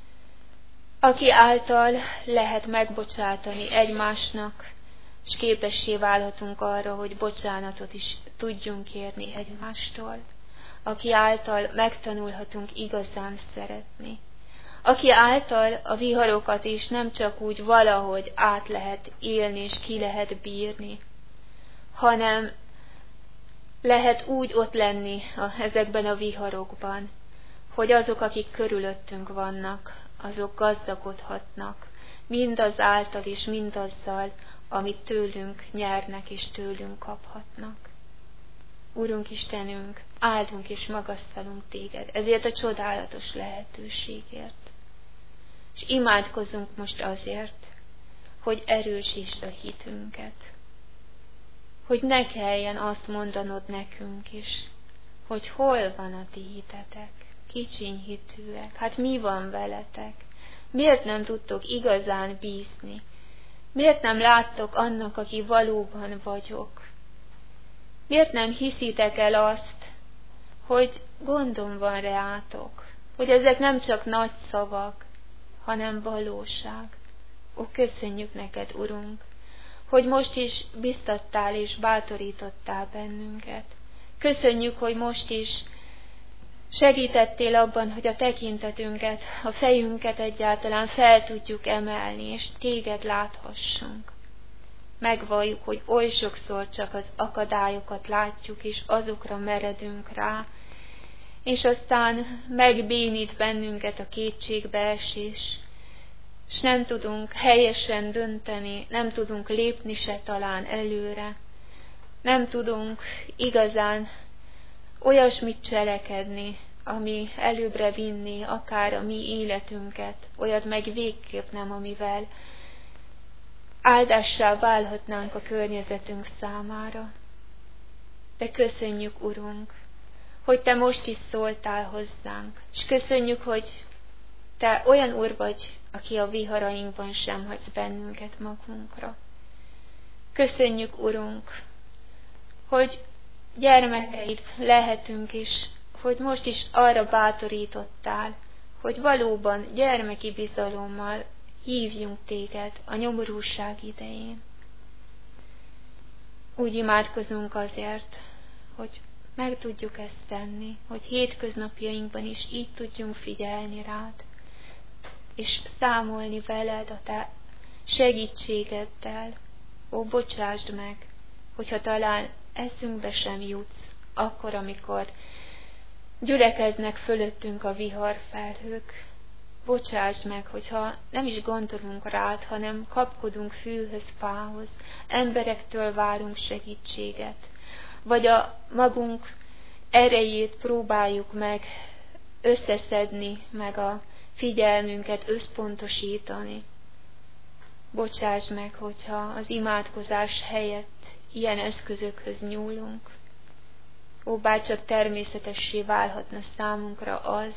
aki által lehet megbocsátani egymásnak, és képessé válhatunk arra, hogy bocsánatot is tudjunk kérni egymástól, aki által megtanulhatunk igazán szeretni, aki által a viharokat is nem csak úgy valahogy át lehet élni és ki lehet bírni, hanem lehet úgy ott lenni a, ezekben a viharokban, hogy azok, akik körülöttünk vannak, azok gazdagodhatnak, mindazáltal és mindazzal, amit tőlünk nyernek és tőlünk kaphatnak. Urunk Istenünk, áldunk és magasztalunk Téged ezért a csodálatos lehetőségért. És imádkozzunk most azért, hogy erősítsd a hitünket, hogy ne kelljen azt mondanod nekünk is, hogy hol van a ti hitetek, kicsiny hitűek, hát mi van veletek, miért nem tudtok igazán bízni, miért nem láttok annak, aki valóban vagyok, miért nem hiszitek el azt, hogy gondom van reátok, hogy ezek nem csak nagy szavak, hanem valóság. Ó, köszönjük neked, Urunk, hogy most is biztattál és bátorítottál bennünket. Köszönjük, hogy most is segítettél abban, hogy a tekintetünket, a fejünket egyáltalán fel tudjuk emelni, és téged láthassunk. Megvalljuk, hogy oly sokszor csak az akadályokat látjuk, és azokra meredünk rá, és aztán megbénít bennünket a kétségbeesés, és nem tudunk helyesen dönteni, nem tudunk lépni se talán előre, nem tudunk igazán olyasmit cselekedni, ami előbbre vinni akár a mi életünket, olyat meg végképp nem, amivel áldássá válhatnánk a környezetünk számára. De köszönjük, Urunk, hogy Te most is szóltál hozzánk, és köszönjük, hogy Te olyan Úr vagy, aki a viharainkban sem hagysz bennünket magunkra. Köszönjük, Urunk, hogy gyermekeid lehetünk is, hogy most is arra bátorítottál, hogy valóban gyermeki bizalommal hívjunk téged a nyomorúság idején. Úgy imádkozunk azért, hogy meg tudjuk ezt tenni, hogy hétköznapjainkban is így tudjunk figyelni rád, és számolni veled a te segítségeddel. Ó, bocsásd meg, hogyha talán eszünkbe sem jutsz, akkor, amikor gyülekeznek fölöttünk a viharfelhők. Bocsásd meg, hogyha nem is gondolunk rád, hanem kapkodunk fűhöz, fához, emberektől várunk segítséget, vagy a magunk erejét próbáljuk meg összeszedni, meg a figyelmünket összpontosítani. Bocsásd meg, hogyha az imádkozás helyett ilyen eszközökhöz nyúlunk. Ó, bárcsak természetessé válhatna számunkra az,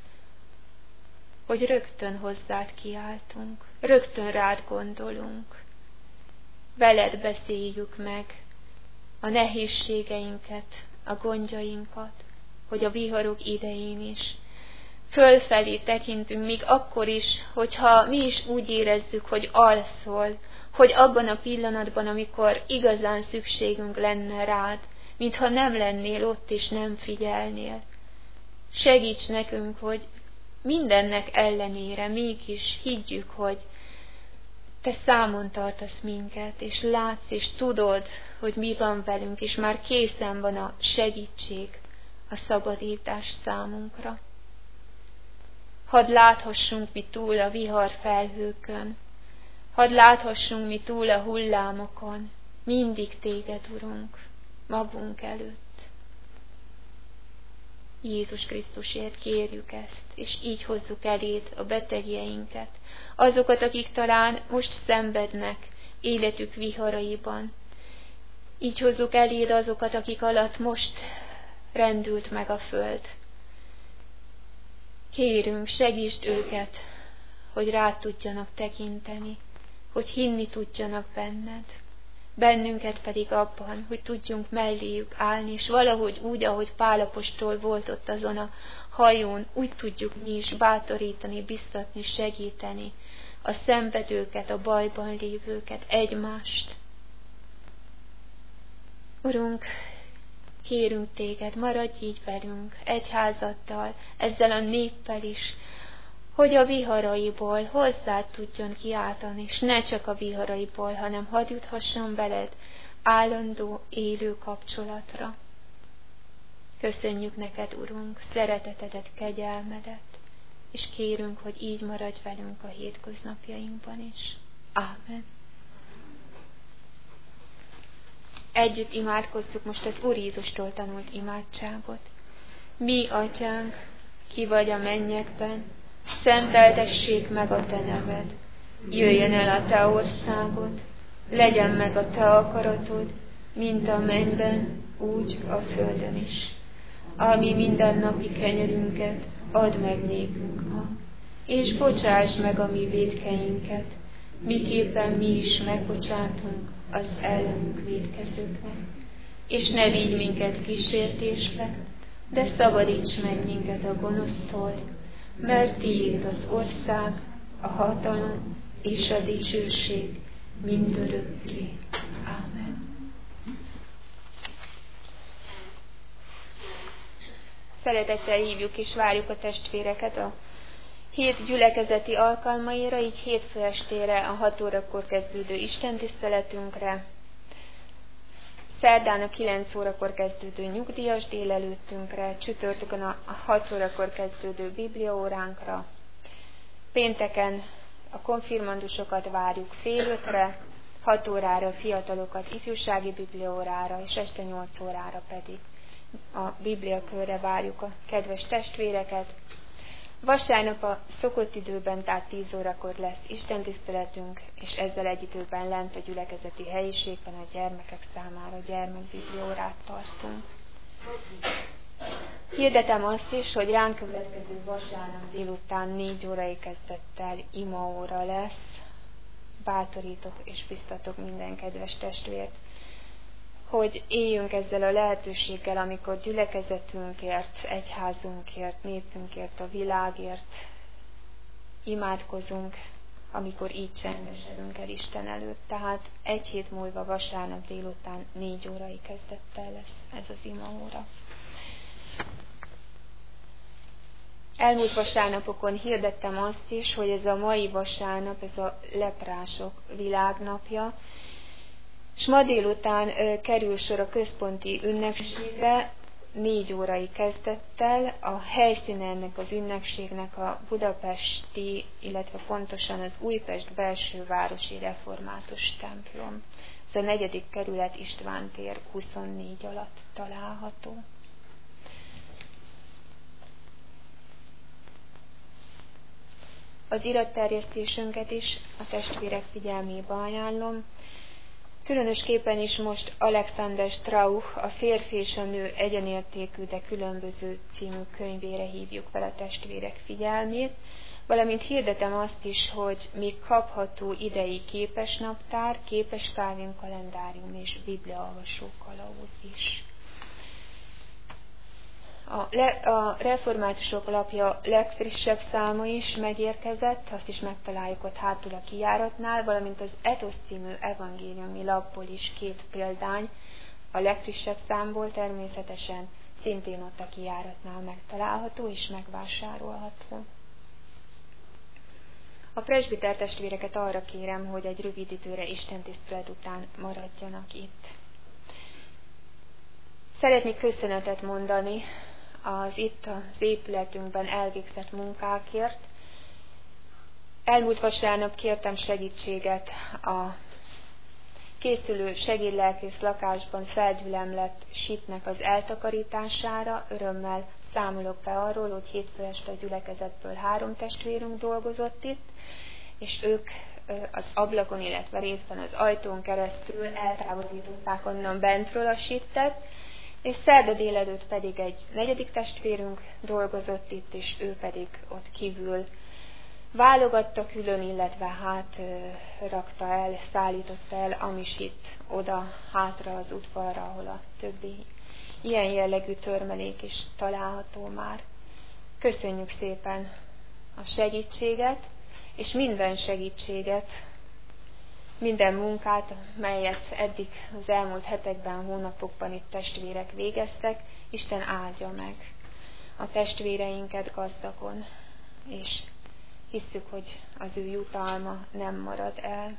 hogy rögtön hozzád kiáltunk, rögtön rád gondolunk, veled beszéljük meg a nehézségeinket, a gondjainkat, hogy a viharok idején is fölfelé tekintünk, még akkor is, hogyha mi is úgy érezzük, hogy alszol, hogy abban a pillanatban, amikor igazán szükségünk lenne rád, mintha nem lennél ott és nem figyelnél. Segíts nekünk, hogy mindennek ellenére mégis higgyük, hogy te számon tartasz minket, és látsz, és tudod, hogy mi van velünk, és már készen van a segítség, a szabadítás számunkra. Hadd láthassunk mi túl a vihar felhőkön, hadd láthassunk mi túl a hullámokon, mindig téged, Urunk, magunk előtt. Jézus Krisztusért kérjük ezt, és így hozzuk eléd a betegjeinket, azokat, akik talán most szenvednek életük viharaiban. Így hozzuk eléd azokat, akik alatt most rendült meg a föld. Kérünk, segítsd őket, hogy rád tudjanak tekinteni, hogy hinni tudjanak benned. Bennünket pedig abban, hogy tudjunk melléjük állni, és valahogy úgy, ahogy Pál apostol volt ott azon a hajón, úgy tudjuk mi is bátorítani, biztatni, segíteni a szenvedőket, a bajban lévőket, egymást. Urunk, kérünk téged, maradj így velünk, egyházaddal, ezzel a néppel is, hogy a viharaiból hozzád tudjon kiáltani, és ne csak a viharaiból, hanem hadd juthasson veled állandó, élő kapcsolatra. Köszönjük neked, Urunk, szeretetedet, kegyelmedet, és kérünk, hogy így maradj velünk a hétköznapjainkban is. Ámen. Együtt imádkozzuk most az Úr Jézustól tanult imádságot. Mi, Atyánk, ki vagy a mennyekben, szenteltessék meg a te neved. Jöjjön el a te országod, legyen meg a te akaratod, mint a mennyben, úgy a földön is. Ami mindennapi kenyerünket add meg nékünk ma, és bocsáss meg a mi vétkeinket, miképpen mi is megbocsátunk az ellenünk vétkezőknek. És ne vigy minket kísértésbe, de szabadíts meg minket a gonosztól, mert tiéd az ország, a hatalom és a dicsőség mindörökké. Ámen. Szeretettel hívjuk és várjuk a testvéreket a hét gyülekezeti alkalmaira, így hétfő estére a hat órakor kezdődő istentiszteletünkre, szerdán a kilenc órakor kezdődő nyugdíjas délelőttünkre, csütörtökön a hat órakor kezdődő bibliaóránkra, pénteken a konfirmandusokat várjuk fél ötre, hat órára a fiatalokat ifjúsági bibliaórára, és este nyolc órára pedig a bibliakörre várjuk a kedves testvéreket. Vasárnap a szokott időben, tehát tíz órakor lesz istentiszteletünk, és ezzel egy időben lent a gyülekezeti helyiségben a gyermekek számára gyermekbibliaórát tartunk. Hirdetem azt is, hogy ránk következő vasárnap délután négy órai kezdettel imaóra lesz. Bátorítok és biztatok minden kedves testvért, hogy éljünk ezzel a lehetőséggel, amikor gyülekezetünkért, egyházunkért, népünkért, a világért imádkozunk, amikor így csendesedünk el Isten előtt. Tehát egy hét múlva vasárnap délután négy órai kezdettel lesz ez az imaóra. Elmúlt vasárnapokon hirdettem azt is, hogy ez a mai vasárnap, ez a leprások világnapja, és ma délután ö, kerül sor a központi ünnepségre, négy órai kezdettel. A helyszíne ennek az ünnepségnek a budapesti, illetve pontosan az Újpest belsővárosi református templom. Ez a negyedik kerület István tér huszonnégy alatt található. Az iratterjesztésünket is a testvérek figyelmébe ajánlom. Különösképpen is most Alexander Strauch, a Férfi és a nő egyenértékű, de különböző című könyvére hívjuk fel a testvérek figyelmét, valamint hirdetem azt is, hogy még kapható idei képesnaptár, képes Kálvin kalendárium és bibliaolvasó kalauz is. A, le, a reformátusok lapja legfrissebb száma is megérkezett, azt is megtaláljuk ott hátul a kijáratnál, valamint az Etosz című evangéliumi lapból is két példány, a legfrissebb számból természetesen szintén ott a kijáratnál megtalálható és megvásárolható. A presbiter testvéreket arra kérem, hogy egy rövid időre istentisztelet után maradjanak itt. Szeretnék köszönetet mondani az itt az épületünkben elvégzett munkákért. Elmúlt vasárnap kértem segítséget a készülő segédlelkész lakásban felgyülemlett sitnek az eltakarítására. Örömmel számolok be arról, hogy hétfő este a gyülekezetből három testvérünk dolgozott itt, és ők az ablakon, illetve részben az ajtón keresztül eltávolították onnan bentről a sittet, és szerda délelőtt pedig egy negyedik testvérünk dolgozott itt, és ő pedig ott kívül válogatta külön, illetve hát rakta el, szállította el amisit oda hátra az udvarra, ahol a többi ilyen jellegű törmelék is található már. Köszönjük szépen a segítséget, és minden segítséget, minden munkát, melyet eddig az elmúlt hetekben, hónapokban itt testvérek végeztek, Isten áldja meg a testvéreinket gazdagon, és hisszük, hogy az ő jutalma nem marad el.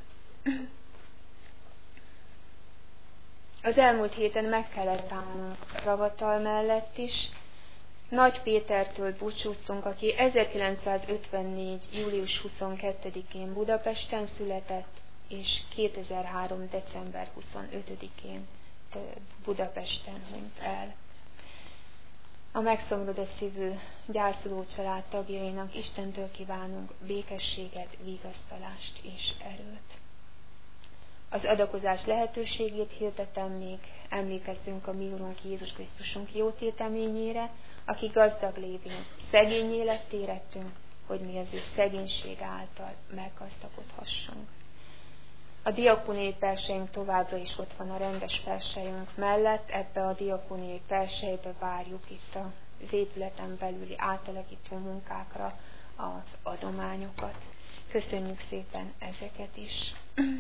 Az elmúlt héten meg kellett állnunk Ravatal mellett is. Nagy Pétertől búcsúztunk, aki ezerkilencszázötvennégy. július huszonkettedikén Budapesten született, és kétezer-három. december huszonötödikén Budapesten hunyt el. A megszomorodott szívű gyászoló család tagjainak Istentől kívánunk békességet, vigasztalást és erőt. Az adakozás lehetőségét hirdetem még, emlékezzünk a mi Urunk Jézus Krisztusunk jótéteményére, aki gazdag lévén szegény életté lettünk, hogy mi az ő szegénység által meggazdagodhassunk. A diakóniai perseink továbbra is ott van a rendes persejünk mellett, ebbe a diakóniai persejbe várjuk itt az épületen belüli átalakító munkákra az adományokat. Köszönjük szépen ezeket is.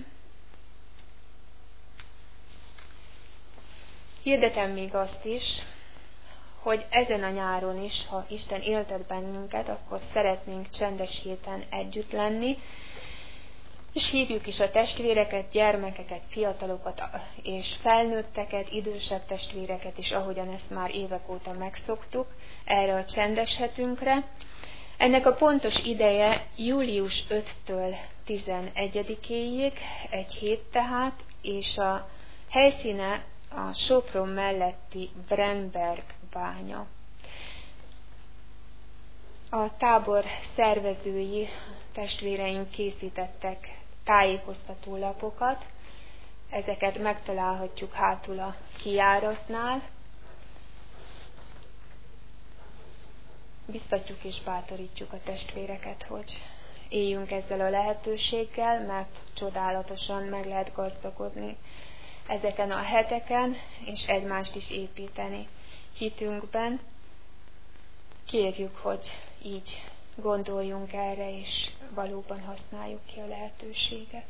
Hirdetem még azt is, hogy ezen a nyáron is, ha Isten éltet bennünket, akkor szeretnénk csendes héten együtt lenni, és hívjuk is a testvéreket, gyermekeket, fiatalokat és felnőtteket, idősebb testvéreket is, ahogyan ezt már évek óta megszoktuk, erre a csendes hetünkre. Ennek a pontos ideje július ötödikétől tizenegyedikéig, egy hét tehát, és a helyszíne a Sopron melletti Brennberg bánya. A tábor szervezői, testvéreink készítettek tájékoztató lapokat, ezeket megtalálhatjuk hátul a kijáratnál. Biztatjuk és bátorítjuk a testvéreket, hogy éljünk ezzel a lehetőséggel, mert csodálatosan meg lehet gazdagodni ezeken a heteken, és egymást is építeni hitünkben. Kérjük, hogy így gondoljunk erre, és valóban használjuk ki a lehetőséget.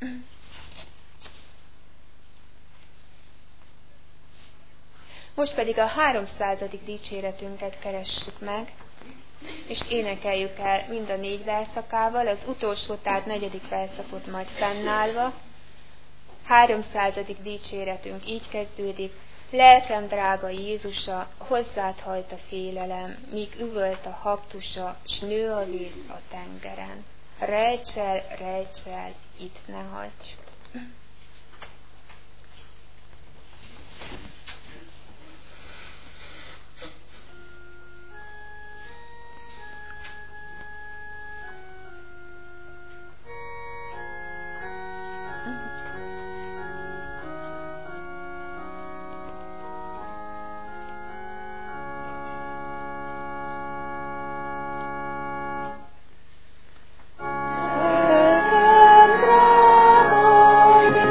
Most pedig a háromszázadik dicséretünket keressük meg, és énekeljük el mind a négy verszakával, az utolsó, tehát negyedik verszakot majd fennállva. Háromszázadik dicséretünk így kezdődik: lelkem drága Jézusa, hozzád hajt a félelem, míg üvölt a habtusa, s nő a víz a tengeren. Rejts el, rejts el, itt ne hagyj! Lelkem drága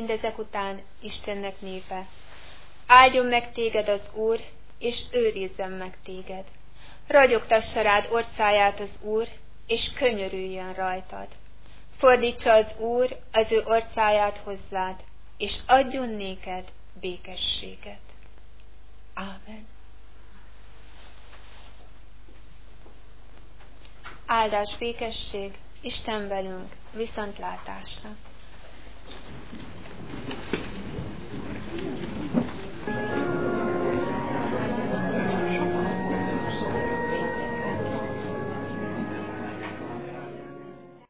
mindezek után Istennek népe. Áldjon meg téged az Úr, és őrizzen meg téged. Ragyogtassa rád orcáját az Úr, és könyörüljön rajtad. Fordítsa az Úr az ő orcáját hozzád, és adjon néked békességet. Ámen. Áldás, békesség, Isten velünk, viszontlátásra!